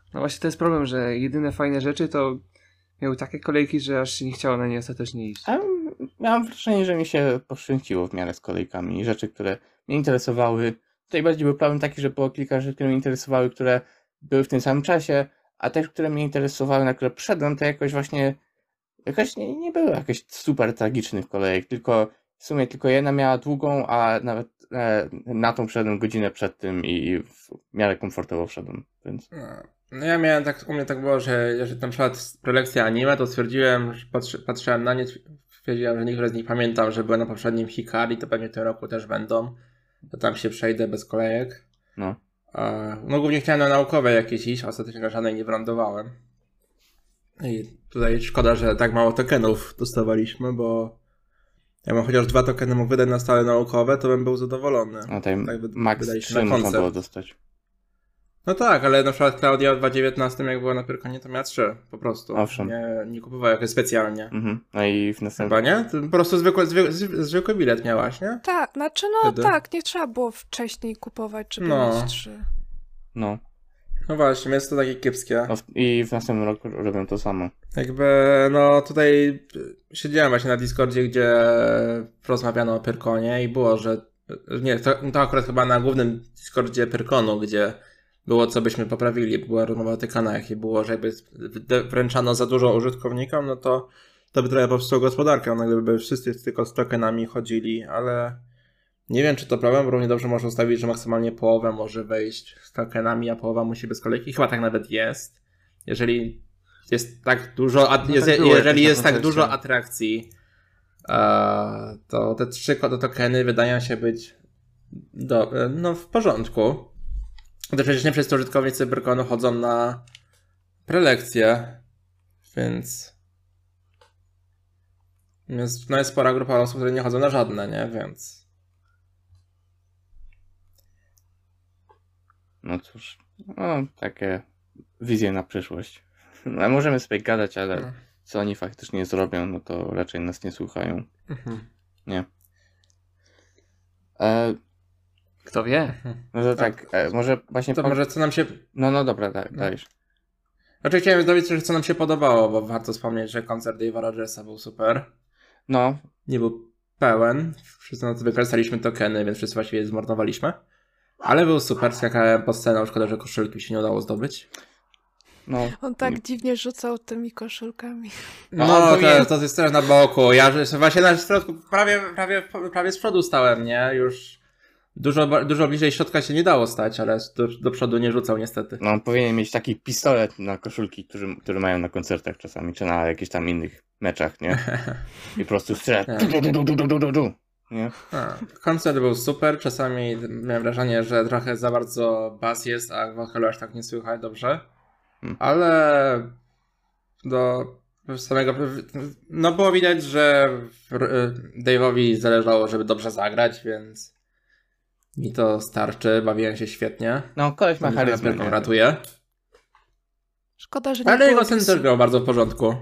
No właśnie to jest problem, że jedyne fajne rzeczy to miały takie kolejki, że aż się nie chciało na nie ostatecznie iść. A miałem wrażenie, że mi się poszczęściło w miarę z kolejkami. Rzeczy, które mnie interesowały. Tutaj bardziej był problem taki, że było kilka rzeczy, które mnie interesowały, które były w tym samym czasie, a te, które mnie interesowały, na które przyszedłem, to jakoś właśnie nie były jakieś super tragicznych kolejek, tylko w sumie tylko jedna miała długą, a nawet na tą wszedłem godzinę przed tym i w miarę komfortowo wszedłem, więc... No ja miałem tak, u mnie tak było, że jeżeli na przykład prelekcja anime, to stwierdziłem, że patrzyłem na nie, stwierdziłem, że niektóre z nich pamiętam, że były na poprzednim Hikari, to pewnie w tym roku też będą. To tam się przejdę bez kolejek. No. No głównie chciałem na naukowe jakieś iść, ostatecznie na żadnej nie wylądowałem. I tutaj szkoda, że tak mało tokenów dostawaliśmy, bo ja bym chociaż 2 tokeny mógł wydać na stałe naukowe, to bym był zadowolony. No tutaj Tak max wydaje się 3 na można koncert. było dostać. No tak, ale na przykład Klaudia w 2019, jak była na Pyrkonie, to miała 3 po prostu. Owszem. Nie kupowała jakoś specjalnie. Mhm. No i w następnym... Chyba nie? To po prostu zwykły bilet miałaś, nie? Tak, znaczy Wtedy. tak, nie trzeba było wcześniej kupować, żeby No. mieć 3. No. No właśnie, jest to takie kiepskie. No i w następnym roku robią to samo. Jakby, no tutaj siedziałem właśnie na Discordzie, gdzie rozmawiano o Pyrkonie i było, że nie, to akurat chyba na głównym Discordzie Pyrkonu, gdzie było co byśmy poprawili, była rozmowa o tykanach i było, że jakby wręczano za dużo użytkownikom, no to by trochę popsuło gospodarkę, no gdyby wszyscy tylko z tokenami chodzili, ale nie wiem, czy to problem, bo równie dobrze można ustawić, że maksymalnie połowę może wejść z tokenami, a połowa musi bez kolejki. Chyba tak nawet jest. Jeżeli jest tak dużo, jeżeli jest tak dużo atrakcji, to te 3 tokeny wydają się być w porządku. To przecież nie wszyscy użytkownicy Pyrkonu chodzą na prelekcje, więc jest spora grupa osób, które nie chodzą na żadne, nie? Więc No cóż, no takie wizje na przyszłość. No, możemy sobie gadać, ale co oni faktycznie zrobią, no to raczej nas nie słuchają. Nie. Kto wie? No to tak, może właśnie... to może co nam się... No dobra, dajesz. Znaczy chciałem dowiedzieć się, co nam się podobało, bo warto wspomnieć, że koncert Dave'a Rogersa był super. No. Nie był pełen. Wszyscy na to wykorzystaliśmy tokeny, więc wszyscy właściwie zmarnowaliśmy. Ale był super, skakałem po scenę, szkoda, że koszulki mi się nie udało zdobyć. No. On tak dziwnie rzucał tymi koszulkami. No to jest teraz na boku. Ja właśnie na środku, prawie z przodu stałem, nie? Już dużo bliżej środka się nie dało stać, ale do przodu nie rzucał niestety. No on powinien mieć taki pistolet na koszulki, które mają na koncertach czasami, czy na jakichś tam innych meczach, nie? I po prostu strzela. Nie? Koncert był super, czasami miałem wrażenie, że trochę za bardzo bas jest, a wokalu aż tak nie słychać dobrze. Ale do samego... No było widać, że Dave'owi zależało, żeby dobrze zagrać, więc mi to starczy, bawiłem się świetnie. No koleś ma charyzmę. Ratuje. Szkoda, że nie Ale jego było syn też grał bardzo w porządku.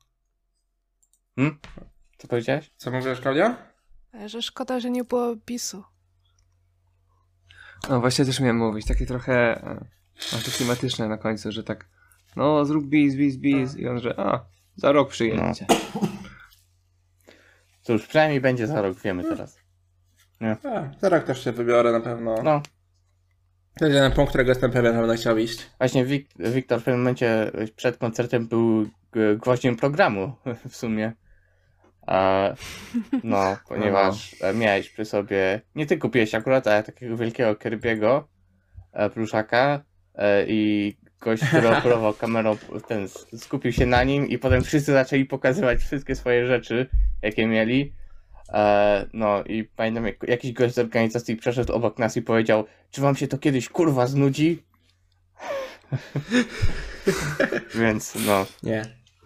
Co powiedziałeś? Co mówisz, Klaudia? Że szkoda, że nie było bisu. No właśnie też miałem mówić, takie trochę antyklimatyczne na końcu, że tak no zrób bis i on, że za rok przyjedziecie. Cóż, przynajmniej będzie za rok, wiemy teraz. Nie? Za rok też się wybiorę na pewno. No. To jest jeden punkt, którego jestem pewien, że będę chciał iść. Właśnie Wiktor w pewnym momencie przed koncertem był gwoździem programu w sumie. No, ponieważ miałeś przy sobie, nie ty kupiłeś akurat, ale takiego wielkiego Kirby'ego pluszaka i gość, który operował kamerą, ten skupił się na nim i potem wszyscy zaczęli pokazywać wszystkie swoje rzeczy, jakie mieli. No i pamiętam, jakiś gość z organizacji przeszedł obok nas i powiedział, czy wam się to kiedyś kurwa znudzi? Więc no. Nie.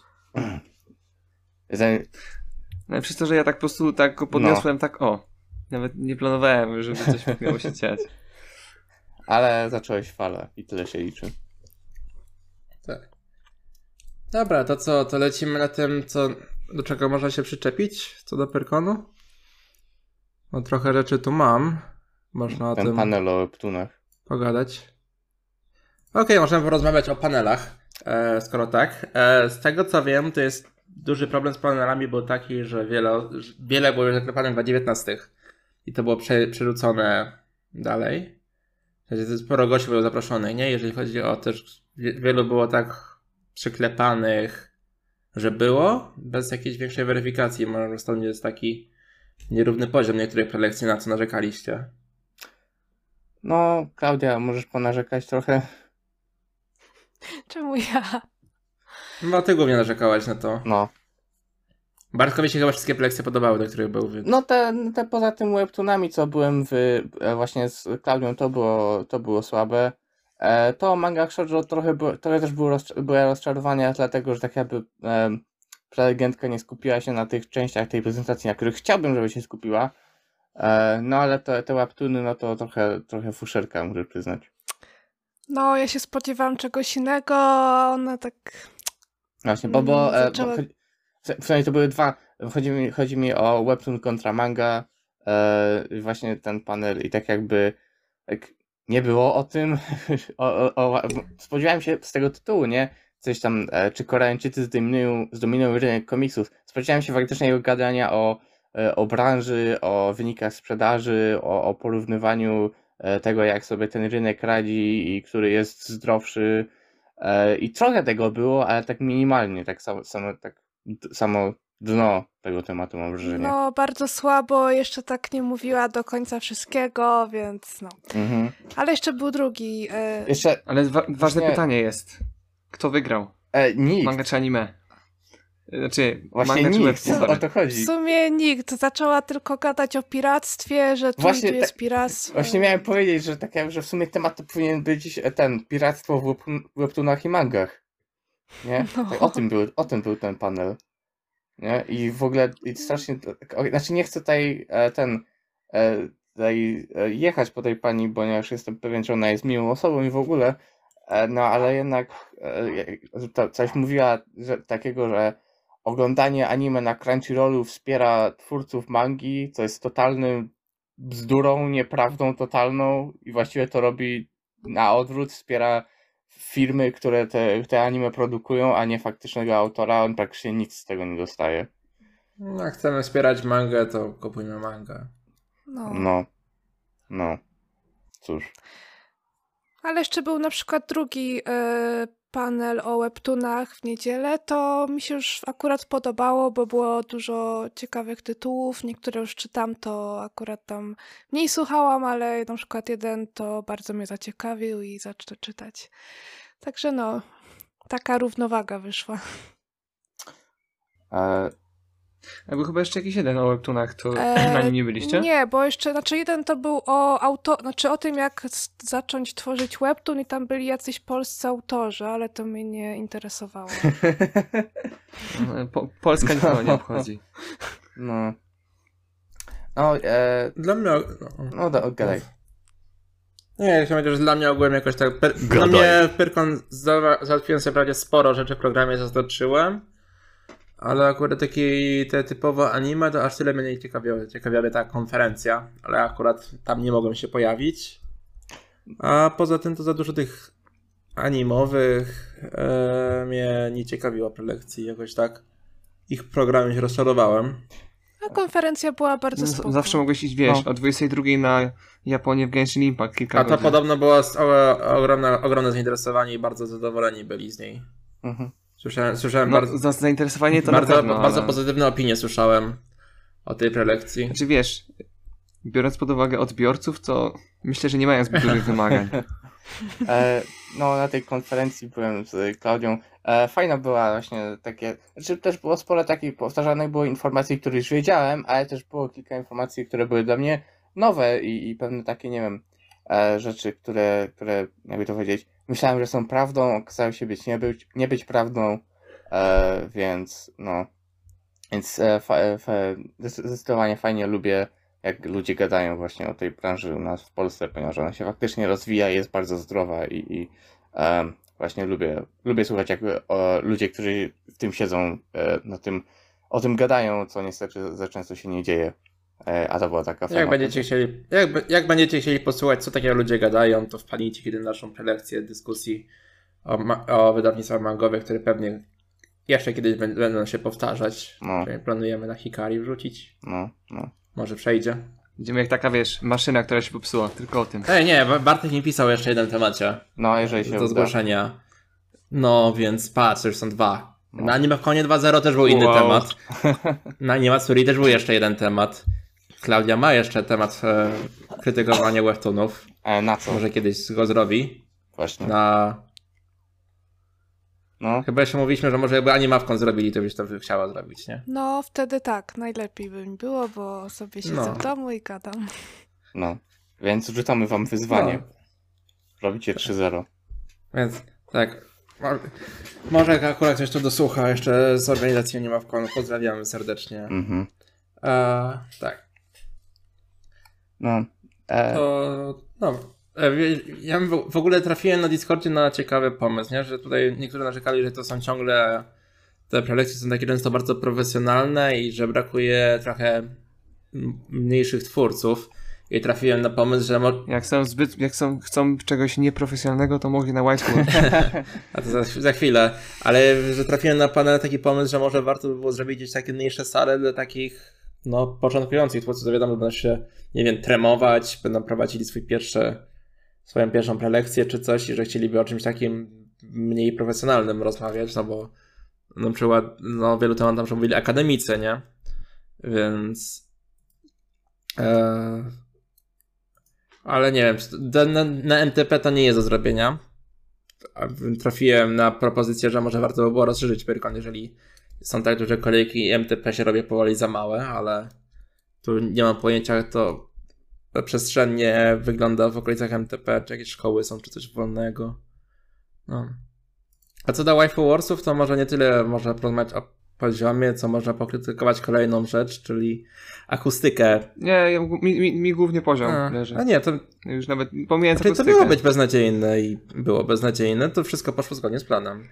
No przez to, że ja tak po prostu tak go podniosłem, nawet nie planowałem, żeby coś miało się dziać. Ale zacząłeś falę i tyle się liczy. Tak. Dobra, to co? To lecimy na tym, do czego można się przyczepić? Co do Pyrkonu? No trochę rzeczy tu mam. Można o Ten tym panel o Ptunach. pogadać. Okej, możemy porozmawiać o panelach, skoro tak. Z tego co wiem, to jest duży problem z panelami był taki, że wiele było już zaklepanych dla 19 i to było przerzucone dalej. W sensie sporo gości było zaproszonych, nie? Jeżeli chodzi o też, wielu było tak przyklepanych, że było, bez jakiejś większej weryfikacji. Może stąd jest taki nierówny poziom niektórych prelekcji, na co narzekaliście. No, Klaudia, możesz ponarzekać trochę? Czemu ja? No, ty głównie narzekałaś na to. No. Bartkowi się chyba wszystkie prelekcje podobały, do których był, więc... No te poza tym webtoonami, co byłem właśnie z Klaudią, to było słabe. To Manga Shoujo trochę też były rozczarowania, dlatego że tak jakby prelegentka nie skupiła się na tych częściach tej prezentacji, na których chciałbym, żeby się skupiła. No ale te webtoony, no to trochę fuszerka, muszę przyznać. No, ja się spodziewałam czegoś innego, a ona tak... Właśnie, bo zaczęła... w sumie to były dwa. Chodzi mi o webtoon kontra manga. Właśnie ten panel i tak jakby nie było o tym. Spodziewałem się z tego tytułu, nie? Coś tam, czy Koreańczycy zdominują rynek komiksów. Spodziewałem się faktycznego gadania o branży, o wynikach sprzedaży, o porównywaniu tego, jak sobie ten rynek radzi i który jest zdrowszy. I trochę tego było, ale tak minimalnie, tak samo dno tego tematu mam wrażenie. No, bardzo słabo, jeszcze tak nie mówiła do końca wszystkiego, więc no. Mhm. Ale jeszcze był drugi. Jeszcze Ale ważne Właśnie- pytanie jest, kto wygrał? nikt. Manga czy anime? Znaczy, Właśnie manga czy nikt, webtoon, o sorry. to W chodzi. sumie nikt. Zaczęła tylko gadać o piractwie, że tu Właśnie i tu jest piractwo. Właśnie miałem powiedzieć, że w sumie temat to powinien być ten piractwo w webtoonach i mangach. Nie? No. Tak, o tym był ten panel. Nie? I w ogóle strasznie. Znaczy nie chcę tutaj jechać po tej pani, ponieważ jestem pewien, że ona jest miłą osobą i w ogóle. No ale jednak coś mówiła takiego, że oglądanie anime na Crunchyrollu wspiera twórców mangi, co jest totalnym bzdurą, nieprawdą totalną i właściwie to robi na odwrót, wspiera firmy, które te anime produkują, a nie faktycznego autora, on praktycznie nic z tego nie dostaje. No, jak chcemy wspierać mangę, to kupujmy mangę. No. No. Cóż. Ale jeszcze był na przykład drugi panel o webtoonach w niedzielę, to mi się już akurat podobało, bo było dużo ciekawych tytułów. Niektóre już czytam, to akurat tam mniej słuchałam, ale na przykład jeden to bardzo mnie zaciekawił i zacznę czytać. Także no, taka równowaga wyszła. A był chyba jeszcze jakiś jeden o webtoonach, to na nim nie byliście? Nie, bo jeszcze, jeden to był o tym, jak zacząć tworzyć webtoon i tam byli jacyś polscy autorzy, ale to mnie nie interesowało. Polska nikogo nie obchodzi. No. Dla mnie... Gadaj. Nie, chciałem powiedzieć, że dla mnie ogółem jakoś tak... Dla Gadaj. mnie w Pyrkon załatwiłem sobie prawie sporo rzeczy w programie, zaznaczyłem. Ale akurat te typowo anime, to aż tyle mnie nie ciekawiała ta konferencja. Ale akurat tam nie mogłem się pojawić. A poza tym to za dużo tych animowych mnie nie ciekawiło prelekcji. Jakoś tak ich programem się rozczarowałem. A konferencja była bardzo spoko. Zawsze mogłeś iść, wiesz, o 22 na Japonię w Genshin Impact kilka A to godzin. podobno było ogromne zainteresowanie i bardzo zadowoleni byli z niej. Mhm. Słyszałem No, zainteresowanie to bardzo, na pewno, bardzo ale... pozytywne opinie słyszałem o tej prelekcji. Znaczy wiesz, biorąc pod uwagę odbiorców, to myślę, że nie mają zbyt dużych wymagań. No, na tej konferencji byłem z Klaudią. Fajna była właśnie takie. Znaczy też było sporo takich powtarzanych było informacji, które już wiedziałem, ale też było kilka informacji, które były dla mnie nowe i pewne takie, nie wiem, rzeczy, które, jakby to powiedzieć, myślałem, że są prawdą, okazały się nie być prawdą, więc no. Więc zdecydowanie fajnie lubię, jak ludzie gadają właśnie o tej branży u nas w Polsce, ponieważ ona się faktycznie rozwija i jest bardzo zdrowa i właśnie lubię słuchać, jak ludzie, którzy w tym siedzą, o tym gadają, co niestety za często się nie dzieje A to była taka fajna. Jak będziecie chcieli posłuchać, co takiego ludzie gadają, to wpadnijcie kiedy na naszą prelekcję dyskusji o wydawnictwach mangowych, które pewnie jeszcze kiedyś będą się powtarzać. No. Planujemy na Hikari wrzucić. No. Może przejdzie. Będziemy jak taka, wiesz, maszyna, która się popsuła, tylko o tym. Nie, Bartek mi pisał jeszcze jeden temacie No, jeżeli się do uda. zgłoszenia. No, więc patrz, już są 2. No. Na Anime w konie 2.0 też był inny Wow. temat. Na Animatsuri też był jeszcze jeden temat. Klaudia ma jeszcze temat krytykowania webtoonów. Na co? Może kiedyś go zrobi. Właśnie. No. Chyba jeszcze mówiliśmy, że może jakby animawką zrobili, to byś to chciała zrobić, nie? No, wtedy tak, najlepiej by mi było, bo sobie siedzę w domu i gadam. No. Więc rzucamy wam wyzwanie. No. Robicie 3-0. Więc tak. Może akurat ktoś to dosłucha jeszcze z organizacji Animawką. Pozdrawiamy serdecznie. Mhm. Tak. No. Ja w ogóle trafiłem na Discordzie na ciekawy pomysł, nie? Że tutaj niektórzy narzekali, że to są ciągle te prelekcje są takie często bardzo profesjonalne i że brakuje trochę mniejszych twórców. I trafiłem na pomysł, że Chcą czegoś nieprofesjonalnego, to mogli na whiteboard. a to za chwilę, ale że trafiłem na panel taki pomysł, że może warto by było zrobić gdzieś takie mniejsze sale dla takich początkujących twórców, to wiadomo, będą się, nie wiem, tremować, będą prowadzili swoją pierwszą prelekcję czy coś i że chcieliby o czymś takim mniej profesjonalnym rozmawiać, no bo na przykład wielu tematów tam mówili akademicy, nie? Więc ale nie wiem, na MTP to nie jest do zrobienia. Trafiłem na propozycję, że może warto by było rozszerzyć Pyrkon, jeżeli są tak duże kolejki i MTP się robi powoli za małe, ale tu nie mam pojęcia, jak to przestrzennie wygląda w okolicach MTP, czy jakieś szkoły są, czy coś wolnego. No. A co do Waifu Warsów, to może nie tyle można porozmawiać o poziomie, co można pokrytykować kolejną rzecz, czyli akustykę. Nie, mi głównie poziom leży. A nie, to Już nawet pomijając to akustykę. miało być beznadziejne i było beznadziejne, to wszystko poszło zgodnie z planem.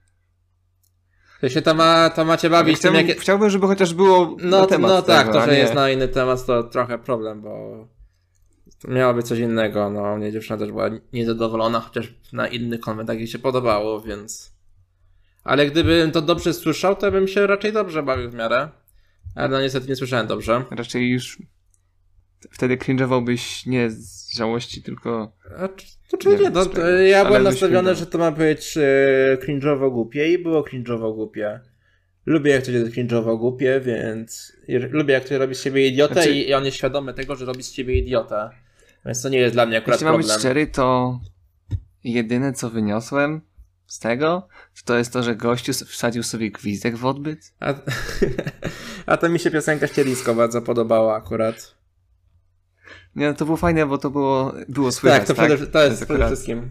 Jeśli to macie bawić tym, jakie... Chciałbym, żeby chociaż było na temat No tak, tego, to, a że nie- jest na inny temat, to trochę problem, bo to miało być coś innego, no mnie dziewczyna też była niezadowolona, chociaż na innych konwentach jej się podobało, więc... Ale gdybym to dobrze słyszał, to bym się raczej dobrze bawił w miarę, ale no niestety nie słyszałem dobrze. Raczej już wtedy cringe'owałbyś nie z żałości, tylko... Czyli nie, ja ale byłem byś nastawiony, wygrał. że to ma być cringe'owo głupie i było cringe'owo głupie. Lubię jak coś jest cringe'owo głupie, więc lubię jak ktoś robi z siebie idiotę Znaczy- i on jest świadomy tego, że robi z siebie idiotę. Więc to nie jest dla mnie akurat Jeśli mam być problem. szczery, to jedyne co wyniosłem z tego, to jest to, że gościu wsadził sobie gwizdek w odbyt. A to mi się piosenka ścielisko bardzo podobała akurat. Nie, no to było fajne, bo to było słychać, Tak, to jest przede akurat- wszystkim.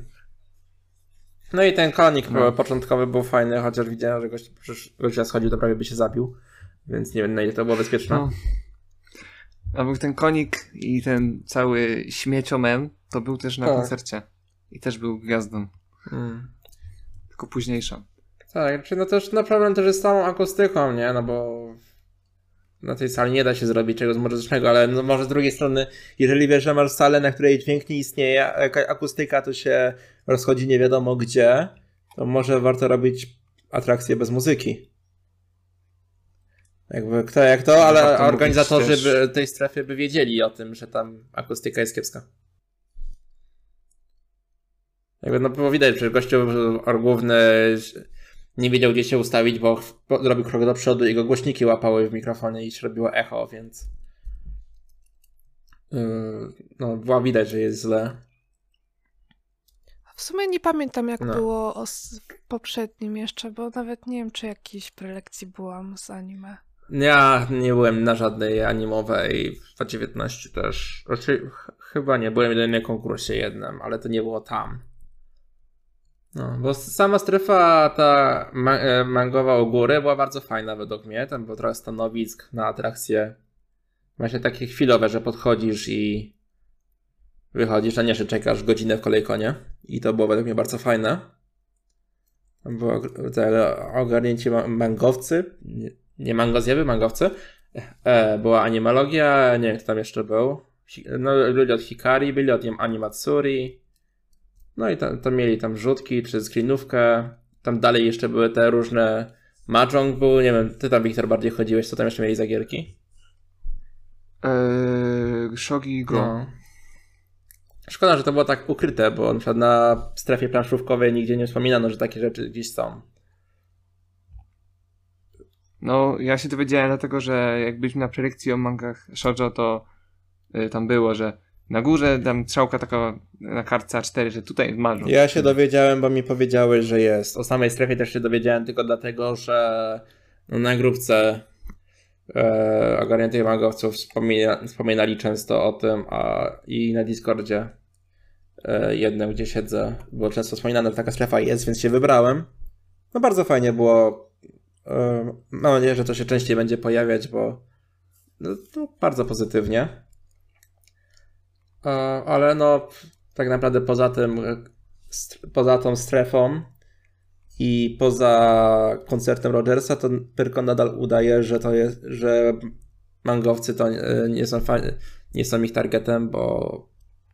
No i ten konik No. początkowy był fajny, chociaż widziałem, że gość raz chodził, to prawie by się zabił. Więc nie wiem, na ile to było bezpieczne. No. A był ten konik i ten cały śmieciomem, to był też na Tak. koncercie. I też był gwiazdą. Mm. Tylko późniejsza. Tak, czy no też problem też jest z całą akustyką, nie? No bo na tej sali nie da się zrobić czegoś muzycznego, ale no może z drugiej strony, jeżeli wiesz, że masz salę, na której dźwięk nie istnieje, a akustyka to się rozchodzi nie wiadomo gdzie, to może warto robić atrakcje bez muzyki. Jakby kto jak to, ale Warto organizatorzy mówić też- tej strefy by wiedzieli o tym, że tam akustyka jest kiepska. Jakby no było widać, że gościu główny nie wiedział gdzie się ustawić, bo robił krok do przodu i go głośniki łapały w mikrofonie i się robiło echo, więc no było widać, że jest źle. W sumie nie pamiętam, jak No. było w poprzednim jeszcze, bo nawet nie wiem, czy jakiejś prelekcji byłam z anime. Ja nie byłem na żadnej animowej w 2019 też. Znaczy, chyba nie, byłem jedynie na konkursie jednym, ale to nie było tam. No, bo sama strefa ta mangowa u góry była bardzo fajna według mnie. Tam było trochę stanowisk na atrakcje. Właśnie takie chwilowe, że podchodzisz i wychodzisz, a nie, że czekasz godzinę w kolejkonie. I to było według mnie bardzo fajne. Tam było ogarnięcie mangowcy. Nie mangozjewy, mangowcy. Była Animalogia, nie wiem kto tam jeszcze był. No, ludzie od Hikari byli, od Animatsuri. No i tam mieli tam rzutki, czy screenówkę. Tam dalej jeszcze były te różne... Mahjong był, nie wiem, ty tam, Wiktor, bardziej chodziłeś, co tam jeszcze mieli za gierki? Shogi Go. No. Szkoda, że to było tak ukryte, bo na przykład na strefie planszówkowej nigdzie nie wspominano, że takie rzeczy gdzieś są. No, ja się dowiedziałem dlatego, że jak byliśmy na prelekcji o mangach shoujo, to tam było, że na górze tam strzałka taka na kartce A4, że tutaj jest Mahjong. Ja się dowiedziałem, bo mi powiedziałeś, że jest. O samej strefie też się dowiedziałem tylko dlatego, że na grupce ogarniętych mangowców wspominali często o tym, i na Discordzie jednym, gdzie siedzę, było często wspominane, że taka strefa jest, więc się wybrałem. No bardzo fajnie było. Mam nadzieję, że to się częściej będzie pojawiać, bo to bardzo pozytywnie. Ale no tak naprawdę poza tą strefą i poza koncertem Rogersa, to Pyrkon nadal udaje, że mangowcy to nie są ich targetem, bo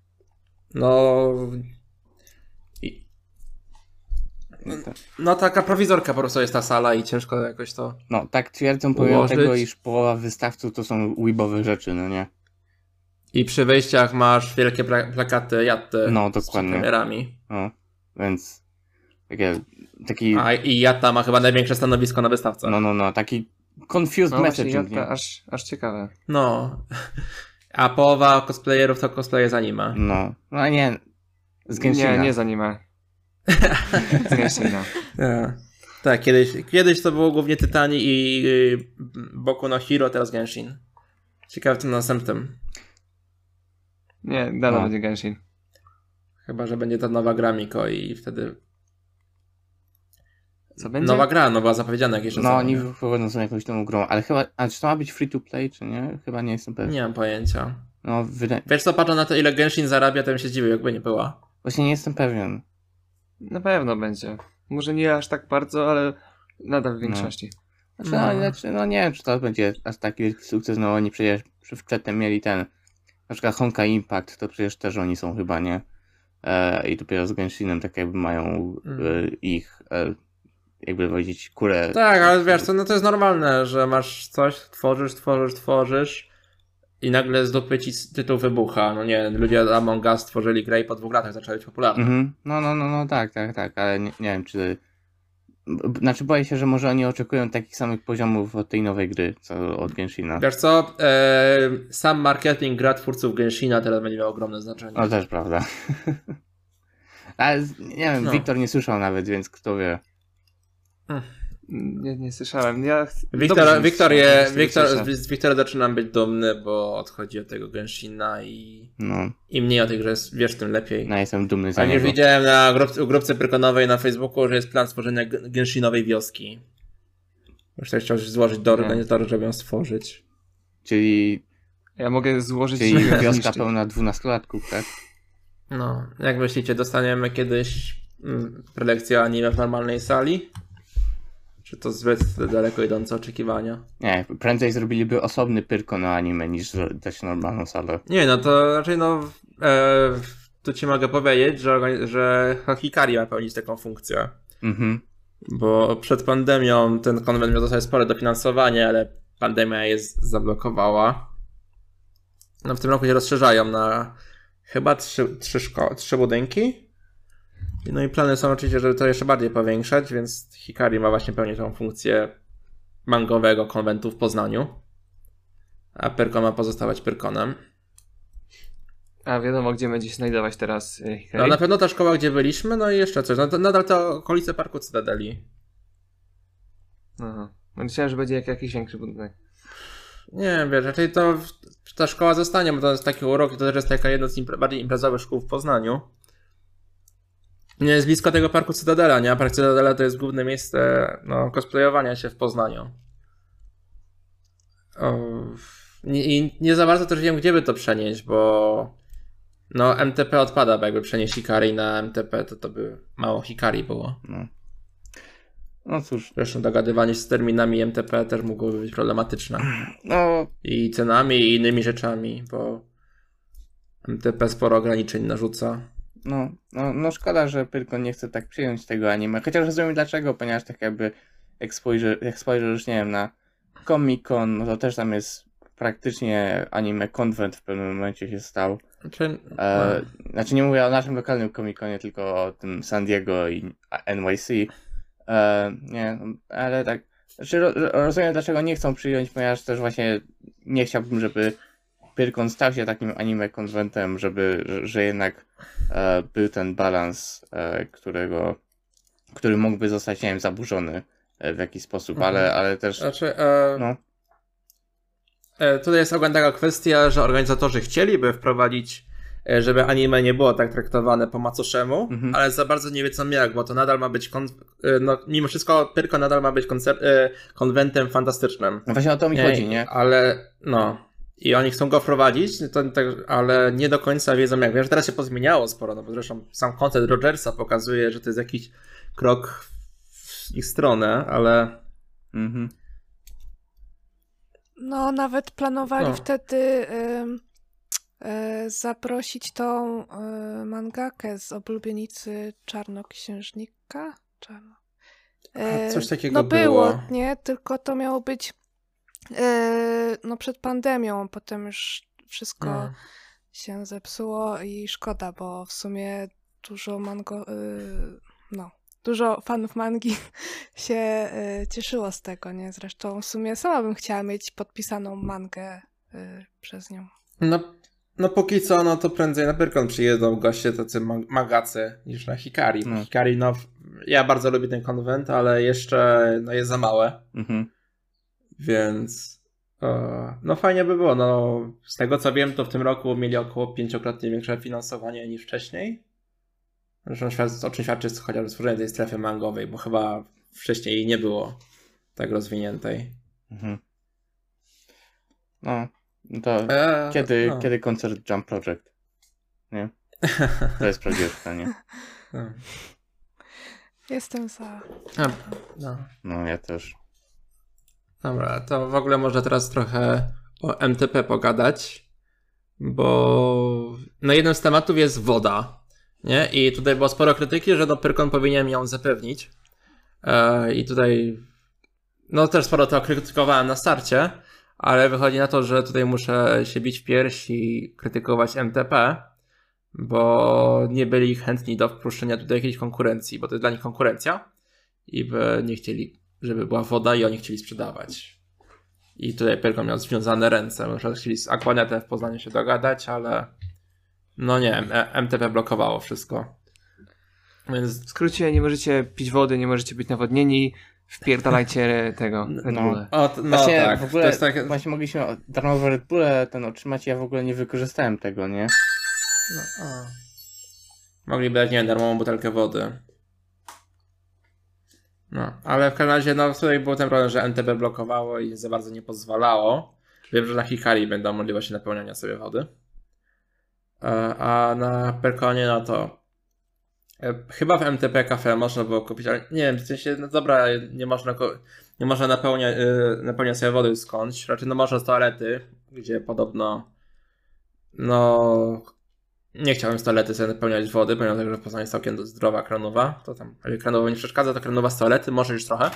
no taka prowizorka po prostu jest ta sala i ciężko jakoś to No, tak twierdzą pomimo ułożyć. tego, iż połowa wystawców to są weebowe rzeczy, no nie? I przy wejściach masz wielkie plakaty Jatty No, z dokładnie. premierami. No, więc taki, I Jatta ma chyba największe stanowisko na wystawce. no, taki confused No właśnie, messaging, Jatka, nie? aż ciekawe. No. A połowa cosplayerów to cosplaye z anime. No nie, z Genshina. Nie z anime. Z Genshina. Tak, kiedyś to było głównie Tytani i Boku no Hero, teraz Genshin. Ciekawe w tym następnym. Nie, dalej będzie Genshin. Chyba, że będzie ta nowa gra Miko i wtedy... Co będzie? Nowa gra, no była zapowiedziana jakieś czas No, temu, oni nie? wychodzą są jakąś tą grą, ale chyba, a czy to ma być free to play, czy nie? Chyba nie jestem pewien. Nie mam pojęcia. No, Wiesz co, patrzę na to, ile Genshin zarabia, to bym się zdziwił, jakby nie była. właśnie nie jestem pewien. Na pewno będzie. Może nie aż tak bardzo, ale nadal w większości. No nie wiem, czy to będzie aż taki sukces, no oni przecież przedtem mieli na przykład Honka Impact, to przecież też oni są chyba, nie? I dopiero z Genshinem tak jakby mają ich, jakby powiedzieć, kurę. Tak, ale wiesz co, no to jest normalne, że masz coś, tworzysz i nagle z dupy ci tytuł wybucha. No nie, ludzie Among Us tworzyli grę i po 2 latach zaczęły być popularne. Mhm. No, tak, ale nie wiem, czy... Znaczy boję się, że może oni oczekują takich samych poziomów od tej nowej gry, co od Genshina. Wiesz co, sam marketing gra twórców Genshina teraz będzie miał ogromne znaczenie. No też prawda. Ale nie wiem, No. Wiktor nie słyszał nawet, więc kto wie. Nie słyszałem. Z Wiktora zaczynam być dumny, bo odchodzi od tego Genshina i No, im mniej o tej grze wiesz, tym lepiej. ja jestem dumny za A już niego. widziałem na grupce pyrkonowej na Facebooku, że jest plan stworzenia Genshinowej wioski. Już tak chciał złożyć do organizatora, żeby ją stworzyć. Czyli Ja mogę złożyć... wioska zniszczyć. pełna 12-latków, tak? No, jak myślicie, dostaniemy kiedyś prelekcję anime w normalnej sali? Czy to zbyt daleko idące oczekiwania? Nie, prędzej zrobiliby osobny Pyrkon na anime niż dać normalną salę. Nie, no to raczej tu ci mogę powiedzieć, że Hikari ma pełnić taką funkcję. Mhm. Bo przed pandemią ten konwent miał dostać spore dofinansowanie, ale pandemia je zablokowała. No w tym roku się rozszerzają na chyba 3 budynki. No i plany są oczywiście, żeby to jeszcze bardziej powiększać, więc Hikari ma właśnie pełnić tą funkcję mangowego konwentu w Poznaniu. A Pyrkon ma pozostawać Pyrkonem. A wiadomo, gdzie będzie się znajdować teraz Hikari? No na pewno ta szkoła, gdzie byliśmy, no i jeszcze coś. No to nadal to okolice Parku Cytadeli. Aha. No, myślałem, że będzie jakiś większy budynek. Nie wiem, raczej to ta szkoła zostanie, bo to jest taki urok i to też jest taka jedna z bardziej imprezowych szkół w Poznaniu. Nie jest blisko tego Parku Cytadela, nie? A Park Cytadela to jest główne miejsce cosplayowania się w Poznaniu. I nie za bardzo też wiem, gdzie by to przenieść, bo MTP odpada, bo jakby przenieść Hikari na MTP, to by mało Hikari było. No. No cóż, Zresztą dogadywanie się z terminami MTP też mogłoby być problematyczne. no I cenami, i innymi rzeczami, bo MTP sporo ograniczeń narzuca. No szkoda, że Pyrkon nie chce tak przyjąć tego anime. Chociaż rozumiem dlaczego, ponieważ tak jakby jak spojrzysz, nie wiem, na Comic-Con, no to też tam jest praktycznie anime konwent w pewnym momencie się stał. Znaczy nie mówię o naszym lokalnym Comic-Conie, tylko o tym San Diego i NYC. Nie, ale tak, znaczy rozumiem dlaczego nie chcą przyjąć, ponieważ też właśnie nie chciałbym, żeby Pyrkon stał się takim anime konwentem, że jednak był ten balans, który mógłby zostać, nie wiem, zaburzony w jakiś sposób, ale też Znaczy, no. Tutaj jest ogólnie taka kwestia, że organizatorzy chcieliby wprowadzić, żeby anime nie było tak traktowane po macoszemu, ale za bardzo nie wiedzą jak, bo to nadal ma być, no, mimo wszystko Pyrkon nadal ma być konwentem fantastycznym. No właśnie o to mi chodzi, nie? Ale no. I oni chcą go wprowadzić, ale nie do końca wiedzą jak. Wiem, że teraz się pozmieniało sporo, no bo zresztą sam koncept Rogersa pokazuje, że to jest jakiś krok w ich stronę, ale... No, nawet planowali wtedy zaprosić tą mangakę z Oblubienicy Czarnoksiężnika. Coś takiego no było, było. nie? Tylko to miało być no przed pandemią, potem już wszystko się zepsuło i szkoda, bo w sumie dużo dużo fanów mangi się cieszyło z tego, nie? Zresztą w sumie sama bym chciała mieć podpisaną mangę przez nią. No póki co, no to prędzej na Pyrkon przyjedą goście tacy magacy niż na Hikari. No. Hikari, no ja bardzo lubię ten konwent, ale jeszcze no, jest za małe. Więc no fajnie by było. No, z tego co wiem, to w tym roku mieli około 5-krotnie większe finansowanie niż wcześniej. Zresztą o czym świadczy chociażby stworzenie tej strefy mangowej, bo chyba wcześniej jej nie było tak rozwiniętej. No to kiedy koncert Jump Project? Nie? To jest prawdziwe pytanie. Jestem za. No ja też. Dobra, to w ogóle może teraz trochę o MTP pogadać, bo no jednym z tematów jest woda, nie? I tutaj było sporo krytyki, że Pyrkon powinien ją zapewnić. I tutaj no też sporo to krytykowałem na starcie, ale wychodzi na to, że tutaj muszę się bić w pierś i krytykować MTP, bo nie byli chętni do wpuszczenia tutaj jakiejś konkurencji, bo to jest dla nich konkurencja i by nie chcieli, żeby była woda i oni chcieli sprzedawać. I tutaj Pyrkon miał związane ręce. Może chcieli z Aquaniatem w Poznaniu się dogadać, ale no nie wiem, MTP blokowało wszystko. Więc W skrócie, nie możecie pić wody, nie możecie być nawodnieni, wpierdalajcie tego Red Bulla. Właśnie tak. w ogóle To jest tak... właśnie mogliśmy darmowe Red Bulle otrzymać, ja w ogóle nie wykorzystałem tego, nie? Mogliby dać, nie wiem, darmową butelkę wody. No, ale w każdym razie, no tutaj był ten problem, że MTP blokowało i za bardzo nie pozwalało. Wiem, że na Hikari będą możliwości napełniania sobie wody. A na Pyrkonie, no to chyba w MTP Cafe można było kupić, ale nie wiem, w sensie, no dobra, nie można napełniać sobie wody skądś. Raczej no można z toalety, gdzie podobno no nie chciałem z toalety sobie napełniać wody, ponieważ że w Poznaniu jest całkiem zdrowa kranowa. To tam, ale kranowa nie przeszkadza, to kranowa z toalety, może już trochę.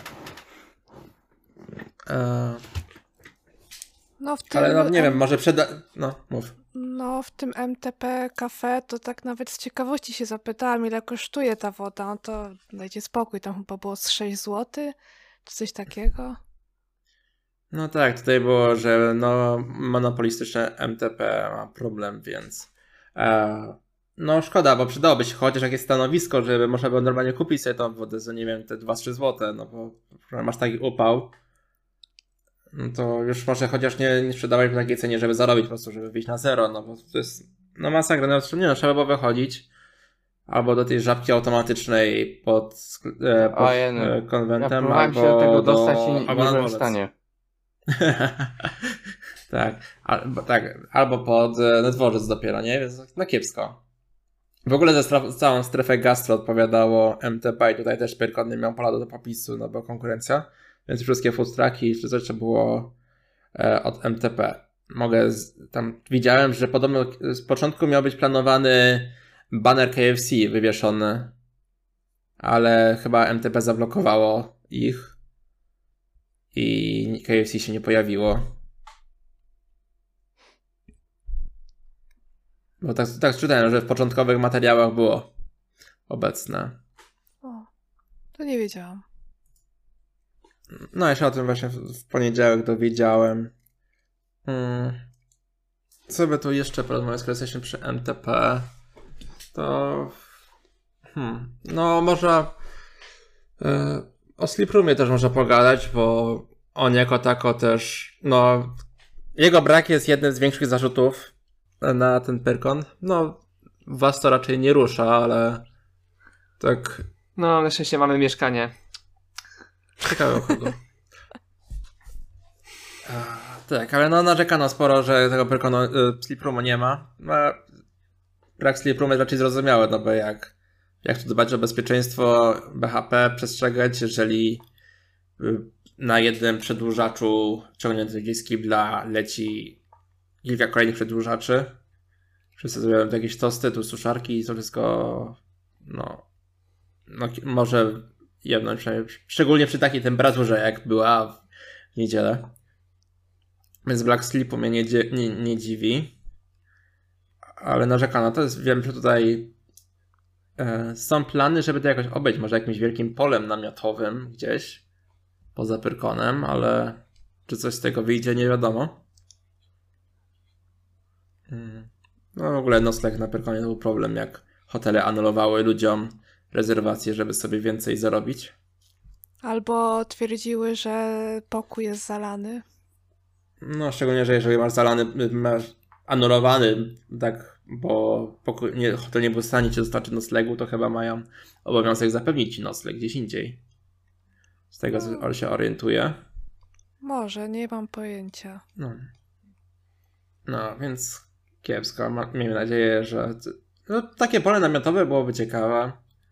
No w tym, ale no nie wiem, może no, mów. No w tym MTP Cafe to tak nawet z ciekawości się zapytałam, ile kosztuje ta woda. No to dajcie spokój, tam chyba było z 6 zł, czy coś takiego. No tak, tutaj było, że no monopolistyczne MTP ma problem, więc no szkoda, bo przydałoby się chociaż jakieś stanowisko, żeby można było normalnie kupić sobie tą wodę za, nie wiem, te 2-3 zł, no bo masz taki upał, no to już może chociaż nie sprzedawać po takiej cenie, żeby zarobić po prostu, żeby wyjść na zero, no bo to jest no masakra, no nie no, trzeba było wychodzić albo do tej żabki automatycznej pod konwentem, ja albo się do tego dostać albo nie na byłem w dworzec. stanie. tak, albo pod na dworzec dopiero, nie? Więc no kiepsko. W ogóle za całą strefę gastro odpowiadało MTP i tutaj też Pyrkon nie miał pola do popisu, no bo konkurencja. Więc wszystkie food trucki czy coś było od MTP. Tam widziałem, że podobno z początku miał być planowany baner KFC wywieszony, ale chyba MTP zablokowało ich i KFC się nie pojawiło. Bo tak czytałem, że w początkowych materiałach było obecne. O, to nie wiedziałam. No, ja się o tym właśnie w poniedziałek dowiedziałem. Co by tu jeszcze porozmawiać, skoro jesteśmy przy MTP? To... No, może... o Sleep Roomie też można pogadać, bo on jako tako też... No, jego brak jest jednym z większych zarzutów na ten Pyrkon. No, was to raczej nie rusza, ale... Tak... No, na szczęście mamy mieszkanie. Ciekawe kogo. Tak, ale no narzekano sporo, że tego Pyrkonu Sleep Roomu nie ma. Brak Sleep Roomu jest raczej zrozumiały, no bo jak tu dbać o bezpieczeństwo BHP, przestrzegać, jeżeli na jednym przedłużaczu ciągniętym gdzieś z kibla leci kilka kolejnych przedłużaczy. Wszyscy zrobią jakieś tosty, tu suszarki i to wszystko no może jednąć, szczególnie przy takiej temperaturze jak była w niedzielę. Więc Black Sleepu mnie nie dziwi. Ale narzekano. To jest, wiem, że tutaj są plany, żeby to jakoś obejść. Może jakimś wielkim polem namiotowym gdzieś poza Pyrkonem, ale czy coś z tego wyjdzie, nie wiadomo. No w ogóle nocleg na Pyrkonie to był problem, jak hotele anulowały ludziom rezerwacje, żeby sobie więcej zarobić. Albo twierdziły, że pokój jest zalany. No, szczególnie, że jeżeli masz anulowany, tak, bo hotel nie był w stanie ci dostarczyć noclegu, to chyba mają obowiązek zapewnić ci nocleg gdzieś indziej. Z tego, co się orientuje. Może, nie mam pojęcia. No, więc kiepsko. Miejmy nadzieję, że takie pole namiotowe byłoby ciekawe.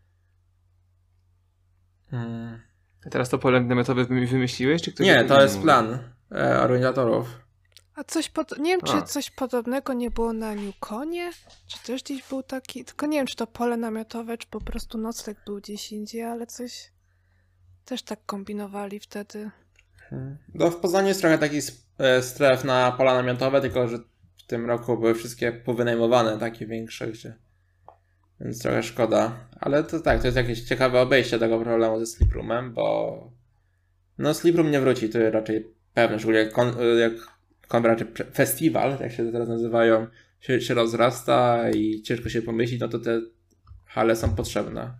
A teraz to pole namiotowe wymyśliłeś? Czy ktoś Nie, to jest plan organizatorów. A nie wiem, czy coś podobnego nie było na Newconie? Czy też gdzieś był taki... Tylko nie wiem, czy to pole namiotowe, czy po prostu nocleg był gdzieś indziej, ale coś... Też tak kombinowali wtedy. No w Poznaniu jest trochę takich stref na pola namiotowe, tylko że w tym roku były wszystkie powynajmowane, takie większe, więc trochę szkoda. Ale to tak, to jest jakieś ciekawe obejście tego problemu ze Sleep Roomem, bo no Sleep Room nie wróci, to jest raczej pewne, szczególnie jak festiwal, jak się teraz nazywają, się rozrasta i ciężko się pomyśleć, no to te hale są potrzebne.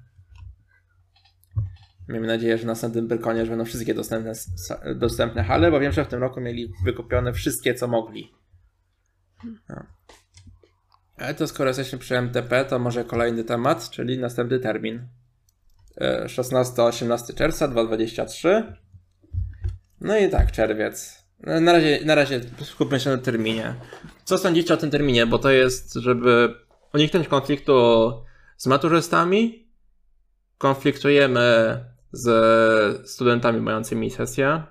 Miejmy nadzieję, że na następnym Pyrkonie że będą wszystkie dostępne hale, bo wiem, że w tym roku mieli wykupione wszystkie, co mogli. No. Ale to skoro jesteśmy przy MTP, to może kolejny temat, czyli następny termin. 16-18 czerwca 2023. No i tak, czerwiec. Na razie skupmy się na terminie. Co sądzicie o tym terminie? Bo to jest, żeby uniknąć konfliktu z maturzystami. Konfliktujemy z studentami mającymi sesję.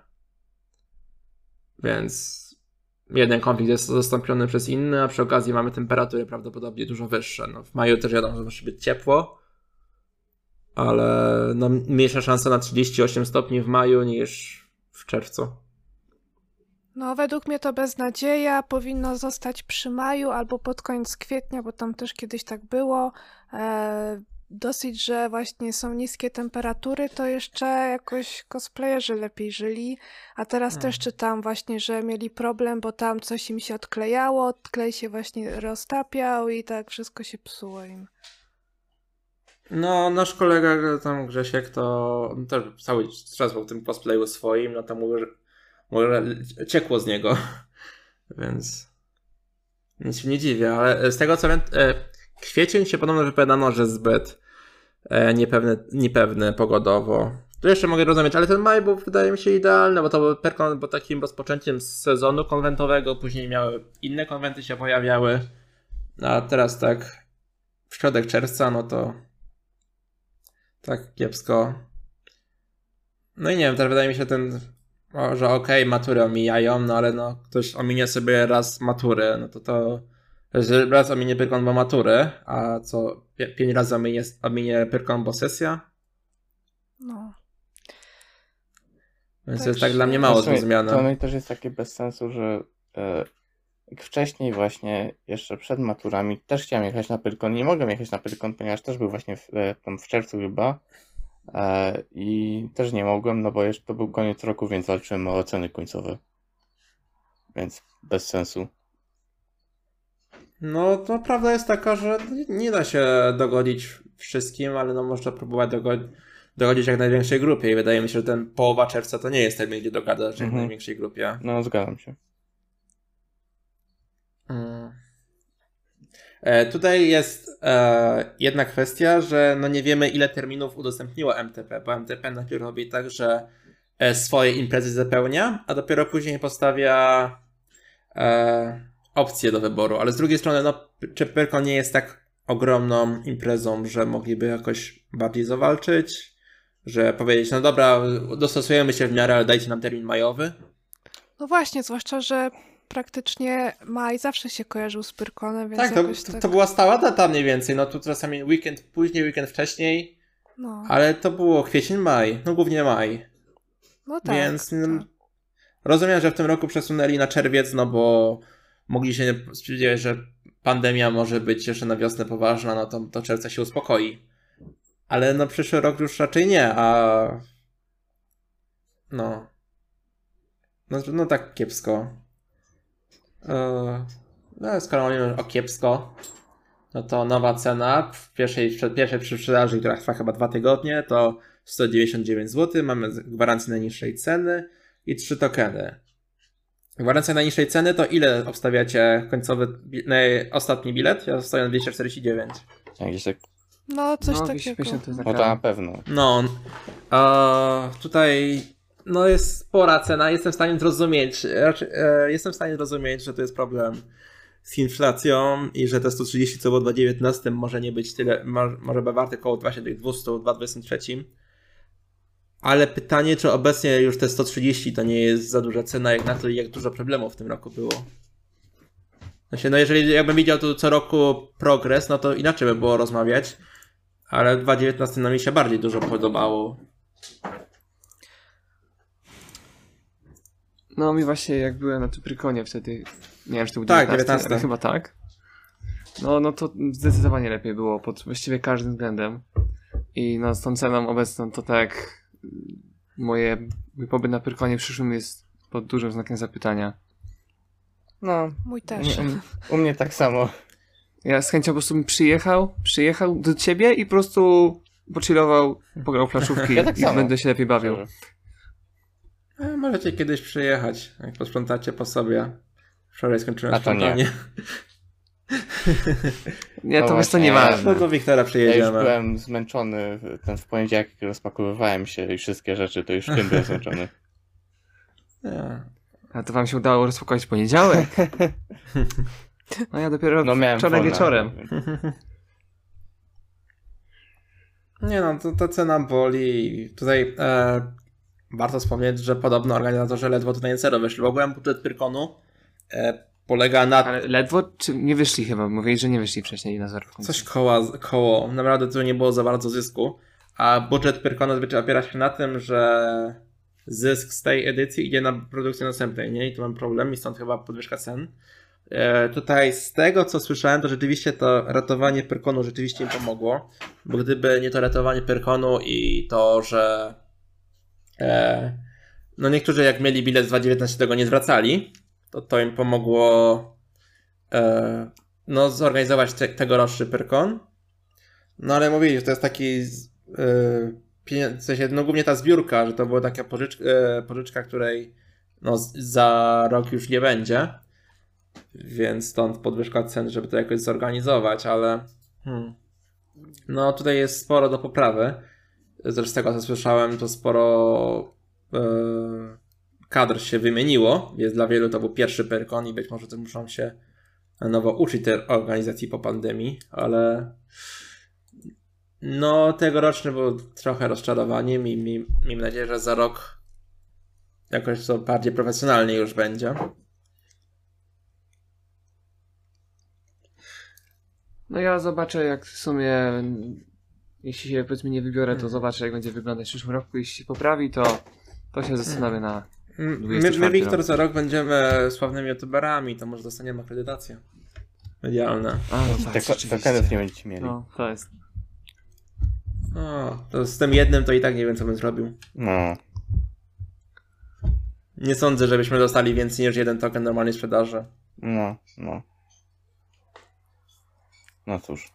Więc jeden konflikt jest zastąpiony przez inny, a przy okazji mamy temperatury prawdopodobnie dużo wyższe. No, w maju też wiadomo, że musi być ciepło, ale no, mniejsza szansa na 38 stopni w maju niż w czerwcu. No, według mnie to beznadzieja. Powinno zostać przy maju albo pod koniec kwietnia, bo tam też kiedyś tak było. Dosyć, że właśnie są niskie temperatury, to jeszcze jakoś cosplayerzy lepiej żyli. A teraz też czytam właśnie, że mieli problem, bo tam coś im się odklejało, klej się właśnie roztapiał i tak wszystko się psuło im. No, nasz kolega tam Grzesiek to też cały czas był w tym cosplayu swoim, no to mówię, że ciekło z niego, więc nic się nie dziwię, ale z tego co wiem, kwiecień się podobno wypowiadano, że zbyt niepewny pogodowo. Tu jeszcze mogę rozumieć, ale ten maj był wydaje mi się idealny, bo to był Pyrkon był takim rozpoczęciem sezonu konwentowego, później inne konwenty się pojawiały, a teraz tak w środek czerwca, no to tak kiepsko. No i nie wiem, też wydaje mi się że okej, matury omijają, no ale no ktoś ominie sobie raz matury, no że raz ominie Pyrkon, bo matury, a co 5 razy ominie Pyrkon, bo sesja? No. Więc to jest tak dla mnie mało To zrozumiane. no i też jest takie bez sensu, że jak wcześniej właśnie, jeszcze przed maturami, też chciałem jechać na Pyrkon. Nie mogłem jechać na Pyrkon, ponieważ też był właśnie tam w czerwcu chyba. I też nie mogłem, no bo jeszcze to był koniec roku, więc walczyłem o oceny końcowe. Więc bez sensu. No to prawda jest taka, że nie da się dogodzić wszystkim, ale no można próbować dogodzić jak największej grupie i wydaje mi się, że ten połowa czerwca to nie jest termin, gdzie dogadać jak największej grupie. No, zgadzam się. Tutaj jest jedna kwestia, że no nie wiemy ile terminów udostępniło MTP, bo MTP najpierw robi tak, że swoje imprezy zapełnia, a dopiero później postawia opcje do wyboru, ale z drugiej strony no czy Pyrkon nie jest tak ogromną imprezą, że mogliby jakoś bardziej zawalczyć, że powiedzieć, no dobra, dostosujemy się w miarę, ale dajcie nam termin majowy. No właśnie, zwłaszcza, że praktycznie maj zawsze się kojarzył z Pyrkonem, więc Tak, jakoś to była stała data mniej więcej, no tu czasami weekend później, weekend wcześniej, No, ale to było kwiecień, maj, no głównie maj, no tak. więc tak. rozumiem, że w tym roku przesunęli na czerwiec, no bo mogli się spodziewać, że pandemia może być jeszcze na wiosnę poważna, no to czerwca się uspokoi. Ale no przyszły rok już raczej nie, a no tak kiepsko. No skoro mówimy o kiepsko, no to nowa cena w pierwszej przedsprzedaży, która trwa chyba 2 tygodnie, to 199 zł, mamy gwarancję najniższej ceny i 3 tokeny. Gwarancja najniższej ceny to ile obstawiacie końcowy, ostatni bilet? Ja zostawiam 249. Jakieś tak, No, coś No, takiego. 250 to jest no to na pewno. No, tutaj no jest spora cena, jestem w stanie zrozumieć, że to jest problem z inflacją i że te 130 co było w 2019 może nie być tyle, może by warte około właśnie tych 200 w 2023. Ale pytanie, czy obecnie już te 130 to nie jest za duża cena, jak na to, jak dużo problemów w tym roku było. Znaczy, no jeżeli jakbym widział tu co roku progres, no to inaczej by było rozmawiać, ale w 2019 no mi się bardziej dużo podobało. No mi właśnie jak byłem na tym Pyrkonie wtedy, nie wiem czy to był Tak, 19, 19. ale chyba tak. No to zdecydowanie lepiej było pod właściwie każdym względem. I no z tą ceną obecną to tak mój pobyt na Pyrkonie przyszłym jest pod dużym znakiem zapytania. No, Mój też. u mnie tak samo. Ja z chęcią po prostu bym przyjechał do ciebie i po prostu pochillował, pograł flaszówki Ja tak i samo. będę się lepiej bawił. Możecie kiedyś przyjechać, jak posprzątacie po sobie. Wczoraj skończyłem A to nie. sprzątanie. Nie, No to jest to właśnie, nieważne. No do Wiktora Ja już przyjedziemy. byłem zmęczony w poniedziałek, jak rozpakowywałem się i wszystkie rzeczy, to już w tym byłem zmęczony. Nie. A to wam się udało rozpakować w poniedziałek? No ja dopiero No miałem wczoraj wolne, wieczorem. więc- Nie no, to ta cena boli. Tutaj warto wspomnieć, że podobno organizatorzy ledwo tutaj na zero wyszli. W ogóle budżet Pyrkonu polega na Ale ledwo, czy nie wyszli chyba? Mówili, że nie wyszli wcześniej na zero. coś koło. Naprawdę tu nie było za bardzo zysku. A budżet Pyrkonu zwyczaj opiera się na tym, że zysk z tej edycji idzie na produkcję następnej, nie? I tu mam problem i stąd chyba podwyżka cen. Tutaj z tego, co słyszałem, to rzeczywiście to ratowanie Pyrkonu rzeczywiście im pomogło, bo gdyby nie to ratowanie Pyrkonu i to, że no niektórzy jak mieli bilet z 2019 tego nie zwracali, to im pomogło no zorganizować tegoroczny Pyrkon. No ale mówili, że to jest taki w sensie, no głównie ta zbiórka, że to była taka pożyczka, której no za rok już nie będzie. Więc stąd podwyżka cen, żeby to jakoś zorganizować, ale no tutaj jest sporo do poprawy. Zresztą z tego co słyszałem, to sporo kadr się wymieniło, więc dla wielu to był pierwszy Pyrkon i być może to muszą się na nowo uczyć tej organizacji po pandemii, ale no tegoroczny był trochę rozczarowaniem i miejmy nadzieję, że za rok jakoś to bardziej profesjonalnie już będzie. No ja zobaczę, jak w sumie, jeśli się powiedzmy nie wybiorę, to zobaczę, jak będzie wyglądać w przyszłym roku. Jeśli się poprawi, to się zastanowię na My 24 Wiktor, rok. za rok będziemy sławnymi youtuberami, to może dostaniemy akredytację medialne. A, no tak, rzeczywiście. Tokenów nie będziecie mieli. No, to jest. O, to z tym jednym to i tak nie wiem, co bym zrobił. No. Nie sądzę, żebyśmy dostali więcej niż jeden token normalnej sprzedaży. No. No cóż.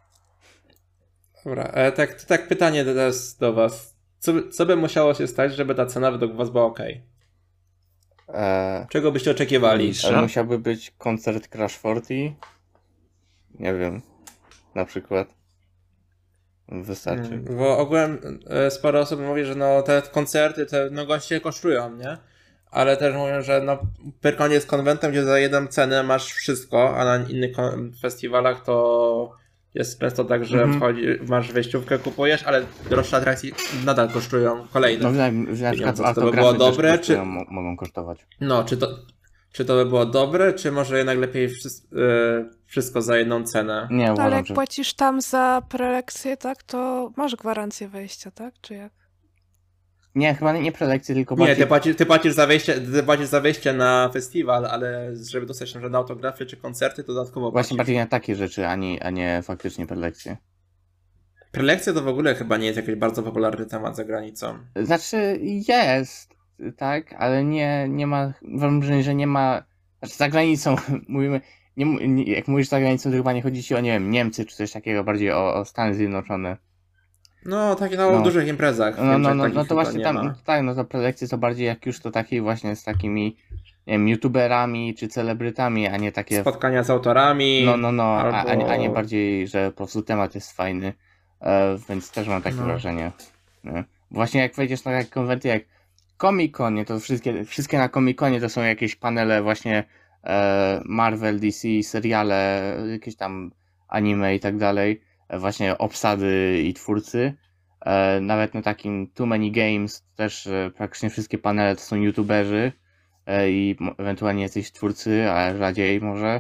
Dobra, tak pytanie teraz do was. Co by musiało się stać, żeby ta cena według was była ok? Czego byście oczekiwali? Ale musiałby być koncert Crash 40. Nie wiem. Na przykład. Wystarczy. Bo ogółem sporo osób mówi, że no te koncerty, no goście kosztują, nie? Ale też mówią, że no Pyrkon jest konwentem, gdzie za jedną cenę masz wszystko, a na innych festiwalach to jest często tak, że masz wejściówkę, kupujesz, ale droższe atrakcje nadal kosztują kolejne. No na przykład To by autografy było też dobre, kosztują, mogą kosztować. No, czy to by było dobre, czy może jednak lepiej wszystko za jedną cenę? Nie, Ale uważam, jak że... płacisz tam za prelekcję, tak, to masz gwarancję wejścia, tak? Czy jak? Nie, chyba nie prelekcje, tylko Nie, bardziej... ty płacisz za wejście na festiwal, ale żeby dostać się na autografy czy koncerty, to dodatkowo Właśnie płacisz. bardziej na takie rzeczy, a nie faktycznie prelekcje. Prelekcja to w ogóle chyba nie jest jakiś bardzo popularny temat za granicą. Znaczy jest, tak, ale nie ma, mam wrażenie, że nie ma, znaczy za granicą mówimy, jak mówisz za granicą, to chyba nie chodzi ci o, nie wiem, Niemcy czy coś takiego, bardziej o Stany Zjednoczone. No, takie na dużych imprezach. No to właśnie tam, tak, no to prelekcje to bardziej jak już to takie właśnie z takimi, nie wiem, youtuberami czy celebrytami, a nie takie... Spotkania z autorami. A nie bardziej, że po prostu temat jest fajny, więc też mam takie wrażenie. Nie? Właśnie jak wejdziesz na takie konwenty jak Comic-Con, to wszystkie na Comic-Conie to są jakieś panele właśnie Marvel, DC, seriale, jakieś tam anime i tak dalej, właśnie obsady i twórcy. Nawet na takim Too Many Games też praktycznie wszystkie panele to są youtuberzy i ewentualnie jacyś twórcy, ale rzadziej może.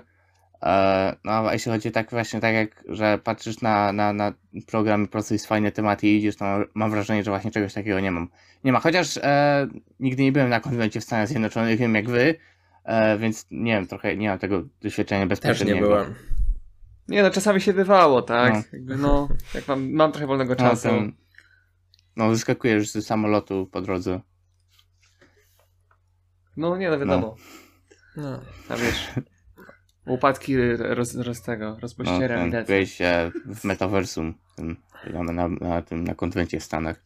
No a jeśli chodzi tak właśnie tak jak, że patrzysz na program i po prostu jest fajne tematy i idziesz, to mam wrażenie, że właśnie czegoś takiego nie ma. Chociaż nigdy nie byłem na konwencie w Stanach Zjednoczonych, wiem jak wy, więc nie wiem, trochę nie mam tego doświadczenia bezpośredniego. Też nie byłem. Nie no, czasami się bywało, tak? No. Jakby no, jak mam trochę wolnego czasu. Wyskakujesz z samolotu po drodze. No nie, no wiadomo. No. A wiesz, upadki rozpościera widać. Byłeś w metaversum, na konwencie w Stanach.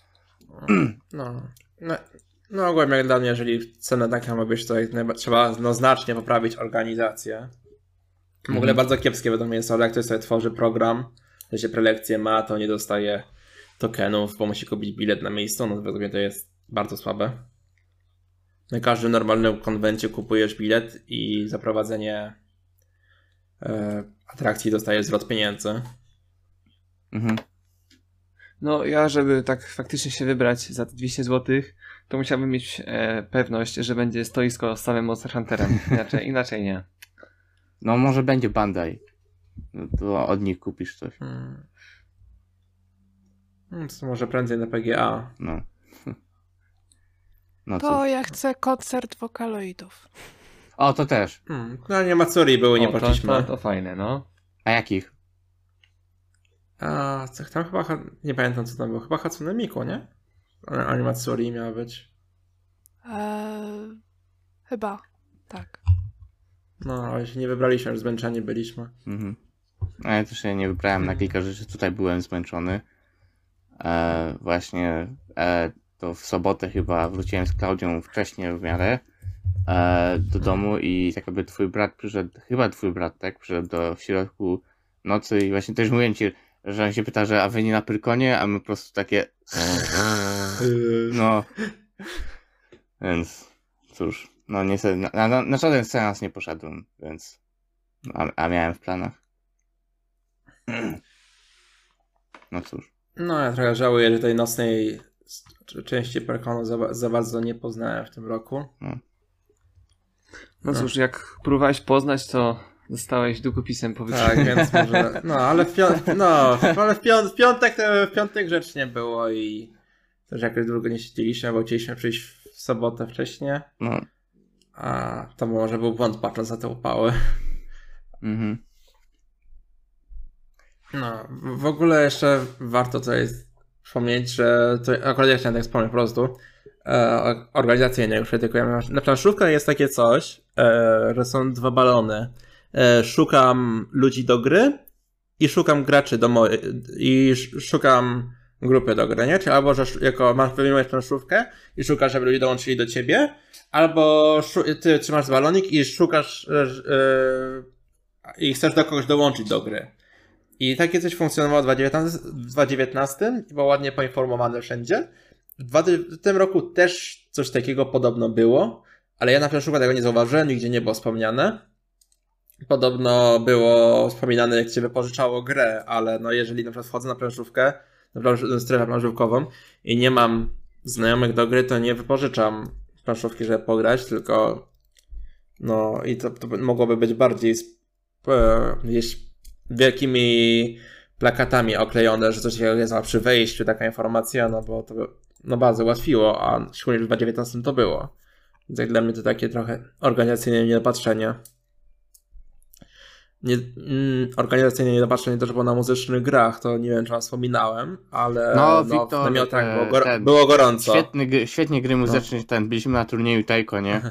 No ogólnie jak dla mnie, jeżeli cena taka ma być, to trzeba znacznie poprawić organizację. W ogóle bardzo kiepskie wiadomo jest, ale jak ktoś sobie tworzy program, że się prelekcje ma, to nie dostaje tokenów, bo musi kupić bilet na miejscu, no według mnie to jest bardzo słabe. Na każdym normalnym konwencie kupujesz bilet i za prowadzenie atrakcji dostajesz zwrot pieniędzy. No ja, żeby tak faktycznie się wybrać za te 200 zł, to musiałbym mieć pewność, że będzie stoisko z samym Monster Hunterem. Inaczej nie. No może będzie Bandai. No, to od nich kupisz coś. To może prędzej na PGA. No To cóż. ja chcę koncert wokaloidów. O, to też. No nie Matsuri były, nie poszliśmy. To fajne, no. A jakich? A co tam chyba, nie pamiętam co tam było, chyba Hatsune Miku, nie? Ale Matsuri miała być. Chyba, tak. No, ale się nie wybraliśmy, już zmęczeni byliśmy. A ja też się nie wybrałem na kilka rzeczy, tutaj byłem zmęczony. Właśnie to w sobotę chyba wróciłem z Klaudią wcześniej w miarę do domu i tak jakby twój brat przyszedł w środku nocy i właśnie też mówiłem ci, że on się pyta, że a wy nie na Pyrkonie, a my po prostu takie no więc cóż, no niestety na żaden seans nie poszedłem, więc A miałem w planach. No cóż. No, ja trochę żałuję, że tej nocnej części Perkonu za bardzo nie poznałem w tym roku. No cóż, jak próbowałeś poznać, to zostałeś długopisem po Tak, więc może... No, ale w piątek grzecznie było i też jakoś długo nie siedzieliśmy, bo chcieliśmy przyjść w sobotę wcześniej. No. A to może był błąd patrząc na te upały. Mhm. No, w ogóle jeszcze warto tutaj wspomnieć, że to akurat ja chciałem tak wspomnieć po prostu organizacyjnie już krytykujemy. Na planszówkach jest takie coś, że są 2 balony. Szukam ludzi do gry i szukam graczy i szukam grupy do gry, nie? Czyli albo, że masz wyjmować planszówkę i szukasz, żeby ludzie dołączyli do ciebie, albo ty trzymasz balonik i szukasz i chcesz do kogoś dołączyć do gry. I takie coś funkcjonowało w 2019 i było ładnie poinformowane wszędzie. W tym roku też coś takiego podobno było, ale ja na przykład tego nie zauważyłem, nigdzie nie było wspomniane. Podobno było wspominane, jak cię wypożyczało grę, ale no jeżeli na przykład wchodzę na planszówkę, na strefę planszówkową i nie mam znajomych do gry, to nie wypożyczam planszówki, żeby pograć, tylko no i to mogłoby być bardziej wielkimi plakatami oklejone, że coś takiego jest przy wejściu, taka informacja, no bo to bardzo ułatwiło, a szczególnie w 2019 to było. Więc jak dla mnie to takie trochę organizacyjne niedopatrzenie. Organizacyjnie niedopatrzenie też było na muzycznych grach, to nie wiem, czy wam wspominałem, ale Wiktor, w namiotach było gorąco. Świetnie gry muzyczne, byliśmy na turnieju Taiko, nie?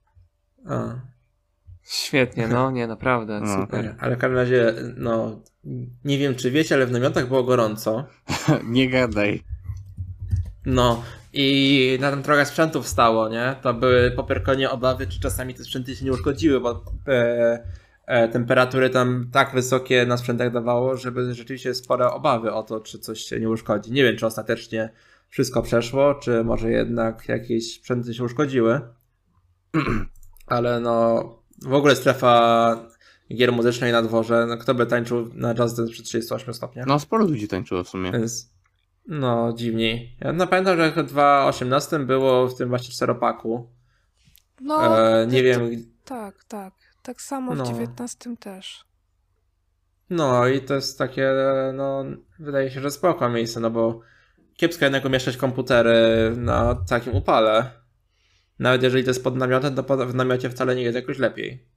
Świetnie, no nie, naprawdę, super. Ale w każdym razie, no, nie wiem czy wiecie, ale w namiotach było gorąco. Nie gadaj. No i na tym trochę sprzętów stało, nie? To były po Perkonie obawy, czy czasami te sprzęty się nie uszkodziły, bo temperatury tam tak wysokie na sprzętach dawało, żeby rzeczywiście spore obawy o to, czy coś się nie uszkodzi. Nie wiem, czy ostatecznie wszystko przeszło, czy może jednak jakieś sprzęty się uszkodziły. Ale no, w ogóle strefa gier muzycznej na dworze, no kto by tańczył na Just Dance przy 38 stopniach? No sporo ludzi tańczyło w sumie. Więc, no, dziwniej. Ja pamiętam, że w 2018 było w tym właśnie 4-paku. No, nie wiem. Tak. Tak samo w 19 też. No i to jest takie, no, wydaje się, że spoko miejsce, no bo kiepsko jednak umieszczać komputery na takim upale. Nawet jeżeli to jest pod namiotem, to w namiocie wcale nie jest jakoś lepiej.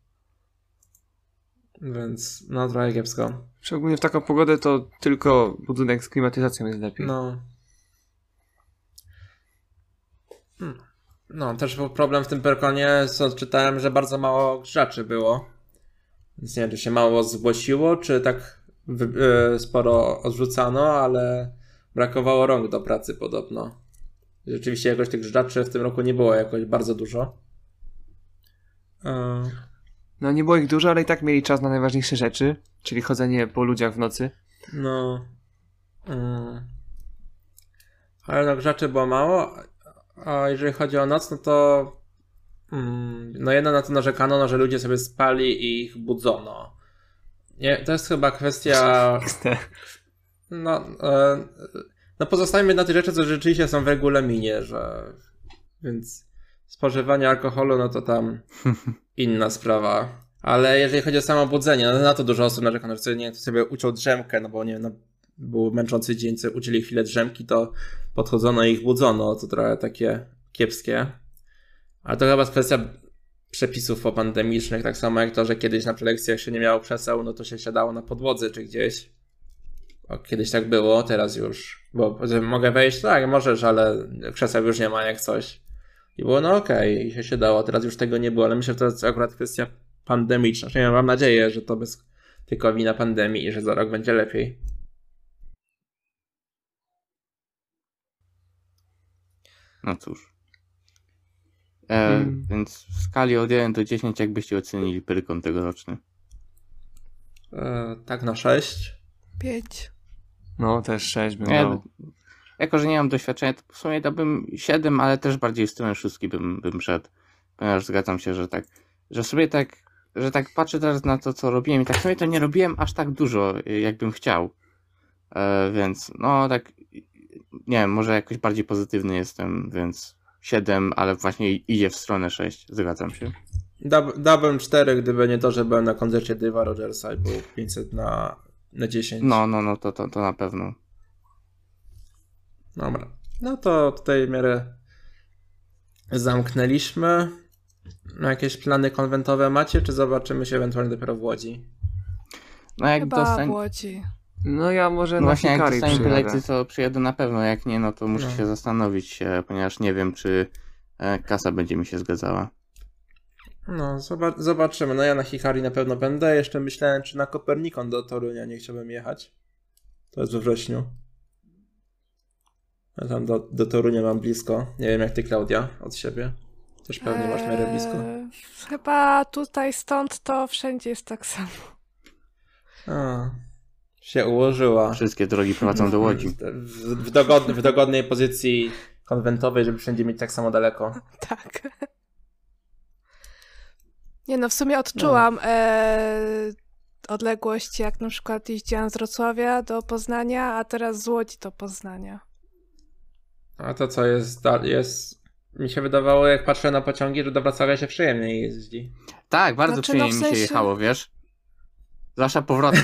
Więc, no, trochę kiepsko. Szczególnie w taką pogodę to tylko budynek z klimatyzacją jest lepiej. No, też był problem w tym Perkonie, co czytałem, że bardzo mało grzaczy było. Więc nie wiem, czy się mało zgłosiło, czy tak sporo odrzucano, ale brakowało rąk do pracy podobno. Rzeczywiście jakoś tych grzaczy w tym roku nie było jakoś bardzo dużo. No nie było ich dużo, ale i tak mieli czas na najważniejsze rzeczy, czyli chodzenie po ludziach w nocy. No. Ale no grzaczy było mało. A jeżeli chodzi o noc, no to no jedno na to narzekano, no, że ludzie sobie spali i ich budzono. Nie, to jest chyba kwestia... No pozostajemy na tych rzeczy, co rzeczywiście są w regulaminie, że... Więc spożywanie alkoholu, no to tam inna sprawa. Ale jeżeli chodzi o samo budzenie, no na to dużo osób narzekano, że sobie uciął drzemkę, no bo nie wiem, no, był męczący dzień, co uczyli chwilę drzemki, to podchodzono i ich budzono, to trochę takie kiepskie. Ale to chyba jest kwestia przepisów popandemicznych, tak samo jak to, że kiedyś na prelekcjach się nie miało krzeseł, no to się siadało na podłodze czy gdzieś. O, kiedyś tak było, teraz już, bo mogę wejść, tak, możesz, ale krzeseł już nie ma jak coś. I było no okej, i się siadało, teraz już tego nie było, ale myślę, że to jest akurat kwestia pandemiczna. Ja mam nadzieję, że to bez tylko wina pandemii i że za rok będzie lepiej. No cóż. Więc w skali od 1 do 10 jak byście ocenili Pyrkon tegoroczny? Tak na 6. 5. No też 6 bym dał. Jako, że nie mam doświadczenia, to w sumie dałbym 7, ale też bardziej w stronę 6 bym szedł. Ponieważ zgadzam się, że tak, że sobie tak że tak patrzę teraz na to, co robiłem i tak sobie to nie robiłem aż tak dużo, jakbym chciał. Więc no tak, nie wiem, może jakoś bardziej pozytywny jestem, więc 7, ale właśnie idzie w stronę 6, zgadzam się. Dałbym 4, gdyby nie to, że byłem na koncercie Dave'a Rogersa i był 500 na 10. No, to na pewno. Dobra. No to tutaj w miarę zamknęliśmy. Jakieś plany konwentowe macie, czy zobaczymy się ewentualnie dopiero w Łodzi? No jak Chyba w Łodzi. No ja może No na właśnie, jak Hikari dostaniemy przyjadę. bilety, to przyjedę na pewno, jak nie, no to muszę No. się zastanowić, ponieważ nie wiem, czy kasa będzie mi się zgadzała. No, zobaczymy. No ja na Hikari na pewno będę. Jeszcze myślałem, czy na Kopernikon do Torunia nie chciałbym jechać. To jest we wrześniu. Ja tam do Torunia mam blisko. Nie wiem jak ty, Klaudia, od siebie. Też pewnie masz w miarę blisko. Chyba tutaj stąd to wszędzie jest tak samo. A, się ułożyła. Wszystkie drogi prowadzą do Łodzi. W dogodnej pozycji konwentowej, żeby wszędzie mieć tak samo daleko. Tak. Nie no, w sumie odczułam odległość, jak na przykład jeździłam z Wrocławia do Poznania, a teraz z Łodzi do Poznania. A to co jest... Mi się wydawało, jak patrzę na pociągi, że do Wrocławia się przyjemniej jeździ. Tak, bardzo Znaczy, przyjemnie no w mi się sensie- jechało, wiesz? Zwłaszcza powrotnie.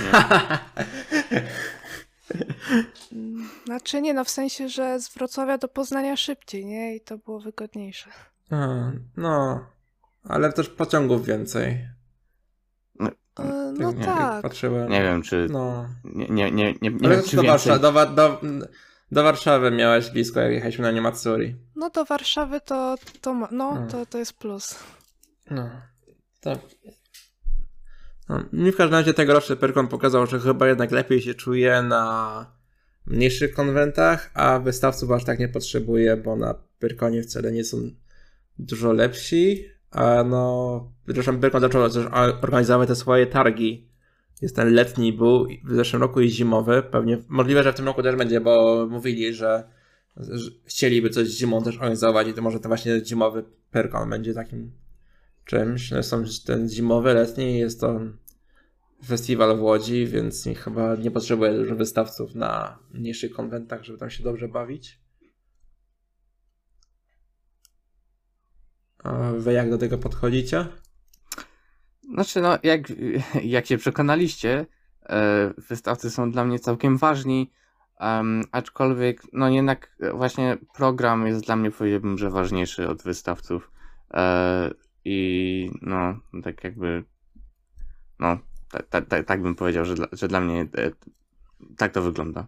Znaczy nie no, w sensie, że z Wrocławia do Poznania szybciej, nie? I to było wygodniejsze. No, ale też pociągów więcej. No Jak tak. patrzyłem. Nie wiem, czy... No. Nie Ale wiem, czy do, więcej... do Warszawy miałeś blisko, jak jechaliśmy na Niematsuri. No do Warszawy to jest plus. No, tak. No, mi w każdym razie tegoroczny Pyrkon pokazał, że chyba jednak lepiej się czuje na mniejszych konwentach, a wystawców aż tak nie potrzebuje, bo na Pyrkonie wcale nie są dużo lepsi, a no, zresztą Pyrkon zaczął też organizować te swoje targi. Jest ten letni był w zeszłym roku i zimowy, pewnie możliwe, że w tym roku też będzie, bo mówili, że chcieliby coś zimą też organizować i to może to właśnie zimowy Pyrkon będzie takim czymś. No są ten zimowy, letni, jest to festiwal w Łodzi, więc chyba nie potrzebuje dużo wystawców na mniejszych konwentach, żeby tam się dobrze bawić. A wy jak do tego podchodzicie? Znaczy, no, jak się przekonaliście, wystawcy są dla mnie całkiem ważni, aczkolwiek, no jednak właśnie program jest dla mnie, powiedziałbym, że ważniejszy od wystawców. I no, tak jakby, no, tak bym powiedział, że dla mnie tak to wygląda.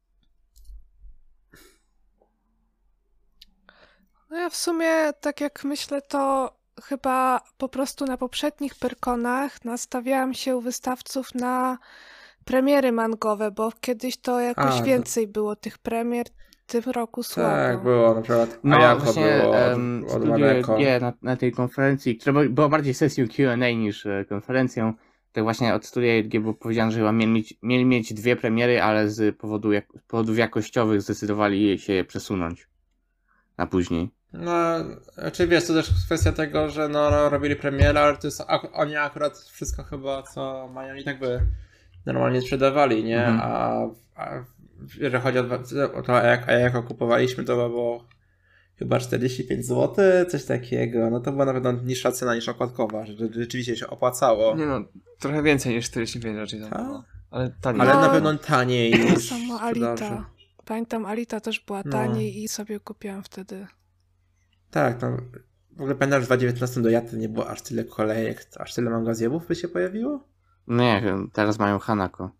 No ja w sumie, tak jak myślę, to chyba po prostu na poprzednich Pyrkonach nastawiałam się u wystawców na premiery mangowe, bo kiedyś to jakoś więcej było tych premier, w tym roku słabo. Tak, było na przykład No Ayako właśnie, było od Studio Maneko. G na tej konferencji, która była bardziej sesją Q&A niż konferencją, tak właśnie od Studia G było powiedziane, że chyba mieli mieć 2 premiery, ale z powodów jakościowych zdecydowali się je przesunąć na później. No, czy wiesz, to też kwestia tego, że no robili premierę, ale to jest, oni akurat wszystko chyba, co mają i tak by normalnie sprzedawali, nie? A jeżeli chodzi o to, jak kupowaliśmy, to było chyba 45 zł, coś takiego. No to była na pewno niższa cena niż okładkowa, że rzeczywiście się opłacało. Nie no, trochę więcej niż 45 raczej tam Tak? było. Ale taniej. Ale No, na pewno taniej Tak niż samo sprzedaży. Alita. Pamiętam, Alita też była No. taniej i sobie kupiłam wtedy. Tak, no. W ogóle pamiętam, że w 2019 do Jaty nie było aż tyle kolejek, aż tyle mangazjebów by się pojawiło? Nie, teraz mają Hanako.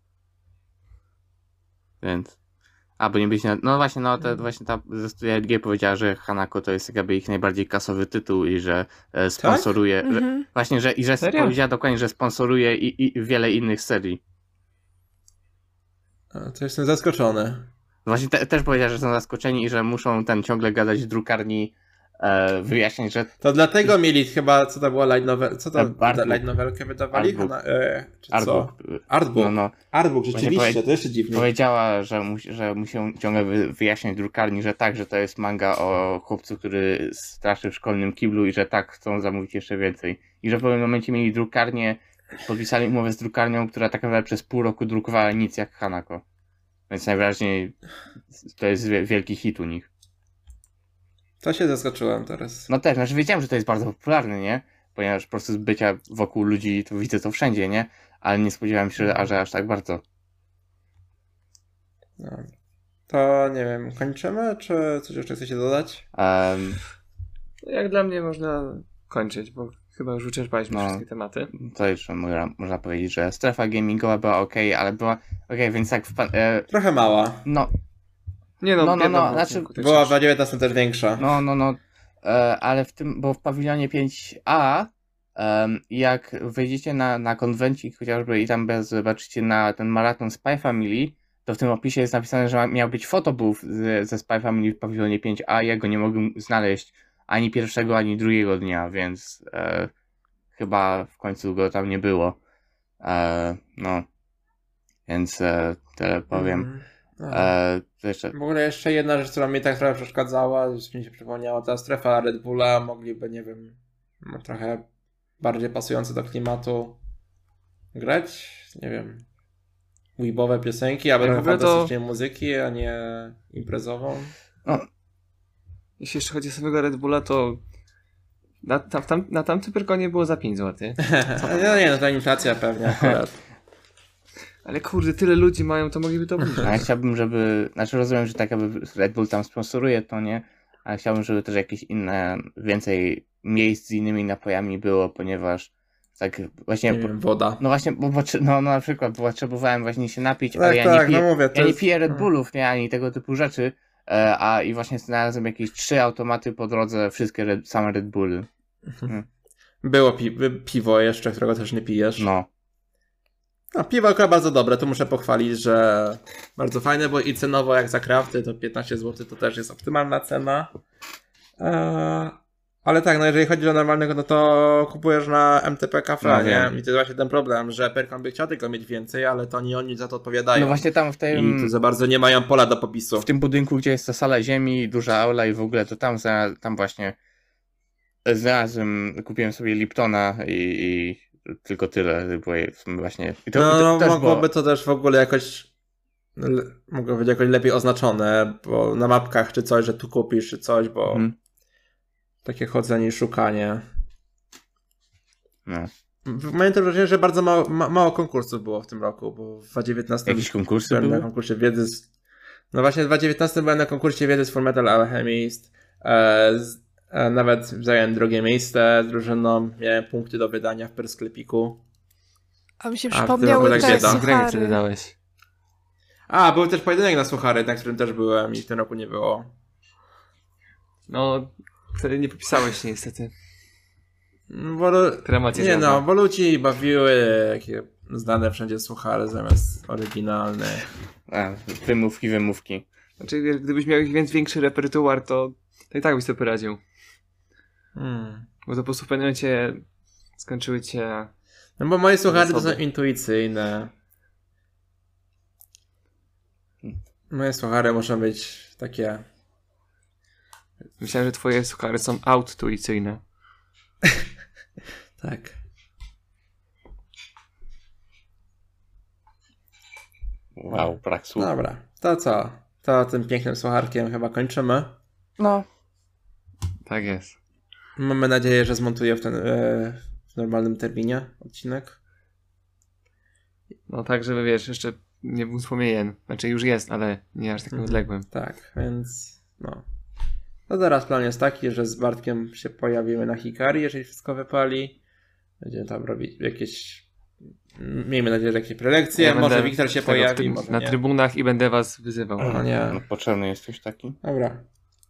Więc... bo nie byś... No właśnie, właśnie ta ze Studia G powiedziała, że Hanako to jest jakby ich najbardziej kasowy tytuł i że sponsoruje... Mhm. Właśnie, że Serio? powiedziała dokładnie, że sponsoruje i wiele innych serii. To jestem zaskoczony. Właśnie też powiedziała, że są zaskoczeni i że muszą ciągle gadać w drukarni wyjaśniać, że To dlatego mieli chyba, co to było light novel, co to Artbook. light novelkę wydawali? Artbook. Czy co? Artbook. No. Artbook, rzeczywiście, Właśnie to jeszcze dziwnie. Powiedziała, że muszą ciągle wyjaśniać drukarni, że tak, że to jest manga o chłopcu, który straszy w szkolnym kiblu i że tak chcą zamówić jeszcze więcej. I że w pewnym momencie mieli drukarnię, podpisali umowę z drukarnią, która tak naprawdę przez pół roku drukowała nic jak Hanako. Więc najwyraźniej to jest wielki hit u nich. To się zaskoczyłem teraz. No też, znaczy wiedziałem, że to jest bardzo popularne, nie? Ponieważ po prostu z bycia wokół ludzi to widzę to wszędzie, nie? Ale nie spodziewałem się, że aż tak bardzo. No. To nie wiem, kończymy, czy coś jeszcze chcecie dodać? Jak dla mnie można kończyć, bo chyba już wyczerpaliśmy No. wszystkie tematy. To jeszcze można powiedzieć, że strefa gamingowa była okej, ale była okej, więc tak Trochę mała. no, Nie No, biedna znaczy odcinku, Była w 19 też większa. ale w tym, bo w pawilonie 5A jak wejdziecie na konwencik chociażby i tam zobaczycie na ten maraton Spy Family, to w tym opisie jest napisane, że miał być fotobooth ze Spy Family w pawilonie 5A, ja go nie mogłem znaleźć ani pierwszego, ani drugiego dnia, więc chyba w końcu go tam nie było. No, więc tyle powiem. To jeszcze... W ogóle jeszcze jedna rzecz, która mi tak trochę przeszkadzała, już mi się przypomniała, ta strefa Red Bulla, mogliby, nie wiem, trochę bardziej pasujące do klimatu grać, nie wiem, weebowe piosenki, albo trochę fantastycznie muzyki, a nie imprezową. No. Jeśli jeszcze chodzi o samego Red Bulla, to na tamtym Pyrkonie było za 5 zł. No to inflacja pewnie akurat. Ale kurde, tyle ludzi mają, to mogliby to obniżyć. A ja chciałbym, żeby, znaczy rozumiem, że tak jakby Red Bull tam sponsoruje to, nie? Ale chciałbym, żeby też jakieś inne, więcej miejsc z innymi napojami było, ponieważ tak właśnie... Nie wiem, woda. No właśnie, no na przykład potrzebowałem właśnie się napić, Tak, ale ja tak, nie piję, no mówię, ja nie jest... piję Red Bullów, nie? Ani tego typu rzeczy. I właśnie znalazłem jakieś 3 automaty po drodze, wszystkie same Red Bully. Było piwo jeszcze, którego też nie pijesz. No. No, piwo akurat bardzo dobre, tu muszę pochwalić, że bardzo fajne, bo i cenowo jak za crafty to 15 zł to też jest optymalna cena. Ale tak, no jeżeli chodzi o normalnego, no to kupujesz na MTP Cafe, No, nie? wiem. I to jest właśnie ten problem, że Pyrkon by chciał tylko mieć więcej, ale to nie oni za to odpowiadają. No właśnie tam I tu za bardzo nie mają pola do popisu. w tym budynku, gdzie jest ta sala ziemi, duża aula i w ogóle, to tam właśnie kupiłem sobie Liptona i tylko tyle, bo właśnie... I No, też mogłoby to też w ogóle jakoś mogło być jakoś lepiej oznaczone, bo na mapkach czy coś, że tu kupisz czy coś, bo takie chodzenie i szukanie. No. Mam też wrażenie, że bardzo mało konkursów było w tym roku, bo w 2019 Jakieś konkursy byłem były? na konkursie wiedzy No właśnie w 2019 byłem na konkursie wiedzy z Fullmetal Alchemist. Nawet zająłem drugie miejsce z drużyną, miałem punkty do wydania w Persklepiku. A mi się A, w tym przypomniały roku tak te bieda. Granie wtedy suchary. dałeś. Był też pojedynek na Suchary, na którym też byłem i w tym roku nie było. No, wtedy nie popisałeś się niestety. Nie zjadła. bo ludzi bawiły jakie znane wszędzie Suchary zamiast oryginalnych. Wymówki. Znaczy, wiesz, gdybyś miał większy repertuar, to i tak byś sobie poradził. Bo to po prostu w pewnym momencie skończyły cię... No bo moje Suchary to są Zasoby. intuicyjne. Moje Suchary muszą być takie... Myślałem, że twoje suchary są autuicyjne. Tak. Wow, brak słów. Dobra, to co? To tym pięknym sucharkiem chyba kończymy. No. Tak jest. Mamy nadzieję, że zmontuję w normalnym terminie odcinek. No tak, żeby wiesz, jeszcze nie był wspomnień. Znaczy już jest, ale nie aż takim odległym. Tak, więc no. To teraz plan jest taki, że z Bartkiem się pojawimy na Hikari, jeżeli wszystko wypali. Będziemy tam robić jakieś... Miejmy nadzieję, że jakieś prelekcje. Ja może będę Wiktor się tego pojawi, może na nie. trybunach i będę was wyzywał. No nie. No, potrzebny jest ktoś taki? Dobra.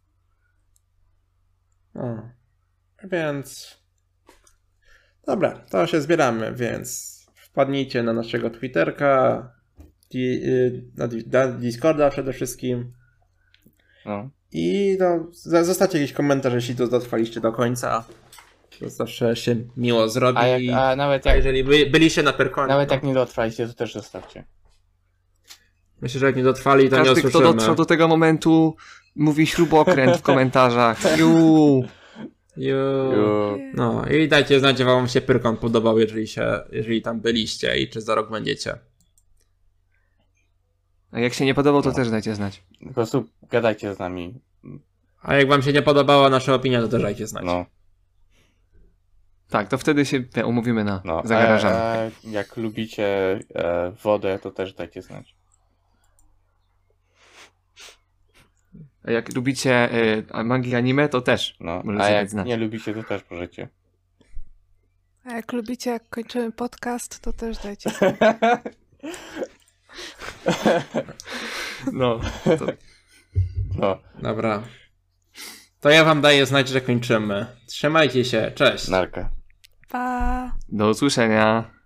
No. Więc... Dobra, to się zbieramy, więc wpadnijcie na naszego Twitterka, na Discorda przede wszystkim. No. I no, zostawcie jakiś komentarz, jeśli to dotrwaliście do końca. To zawsze się miło zrobi. A nawet A jak, jeżeli byliście na Pyrkonie, nawet to jak nie dotrwaliście, to też zostawcie. myślę, że jak nie dotrwali, to nie Każdy, kto usłyszymy. dotrwał do tego momentu, mówi śrubokręt w komentarzach. Ju. Ju. No i dajcie znać, czy wam się Pyrkon podobał, jeżeli tam byliście i czy za rok będziecie. A jak się nie podobał, to też dajcie znać. Po prostu gadajcie z nami. A jak wam się nie podobała nasza opinia, to też dajcie znać. No. Tak, to wtedy się umówimy na No. za garażami. Jak lubicie wodę, to też dajcie znać. A jak lubicie mangi anime, to też No. możecie A dać jak znać. nie lubicie, to też możecie. A jak lubicie, jak kończymy podcast, to też dajcie. No, to No. Dobra. To ja wam daję znać, że kończymy. Trzymajcie się, cześć. Narka. Pa! do usłyszenia.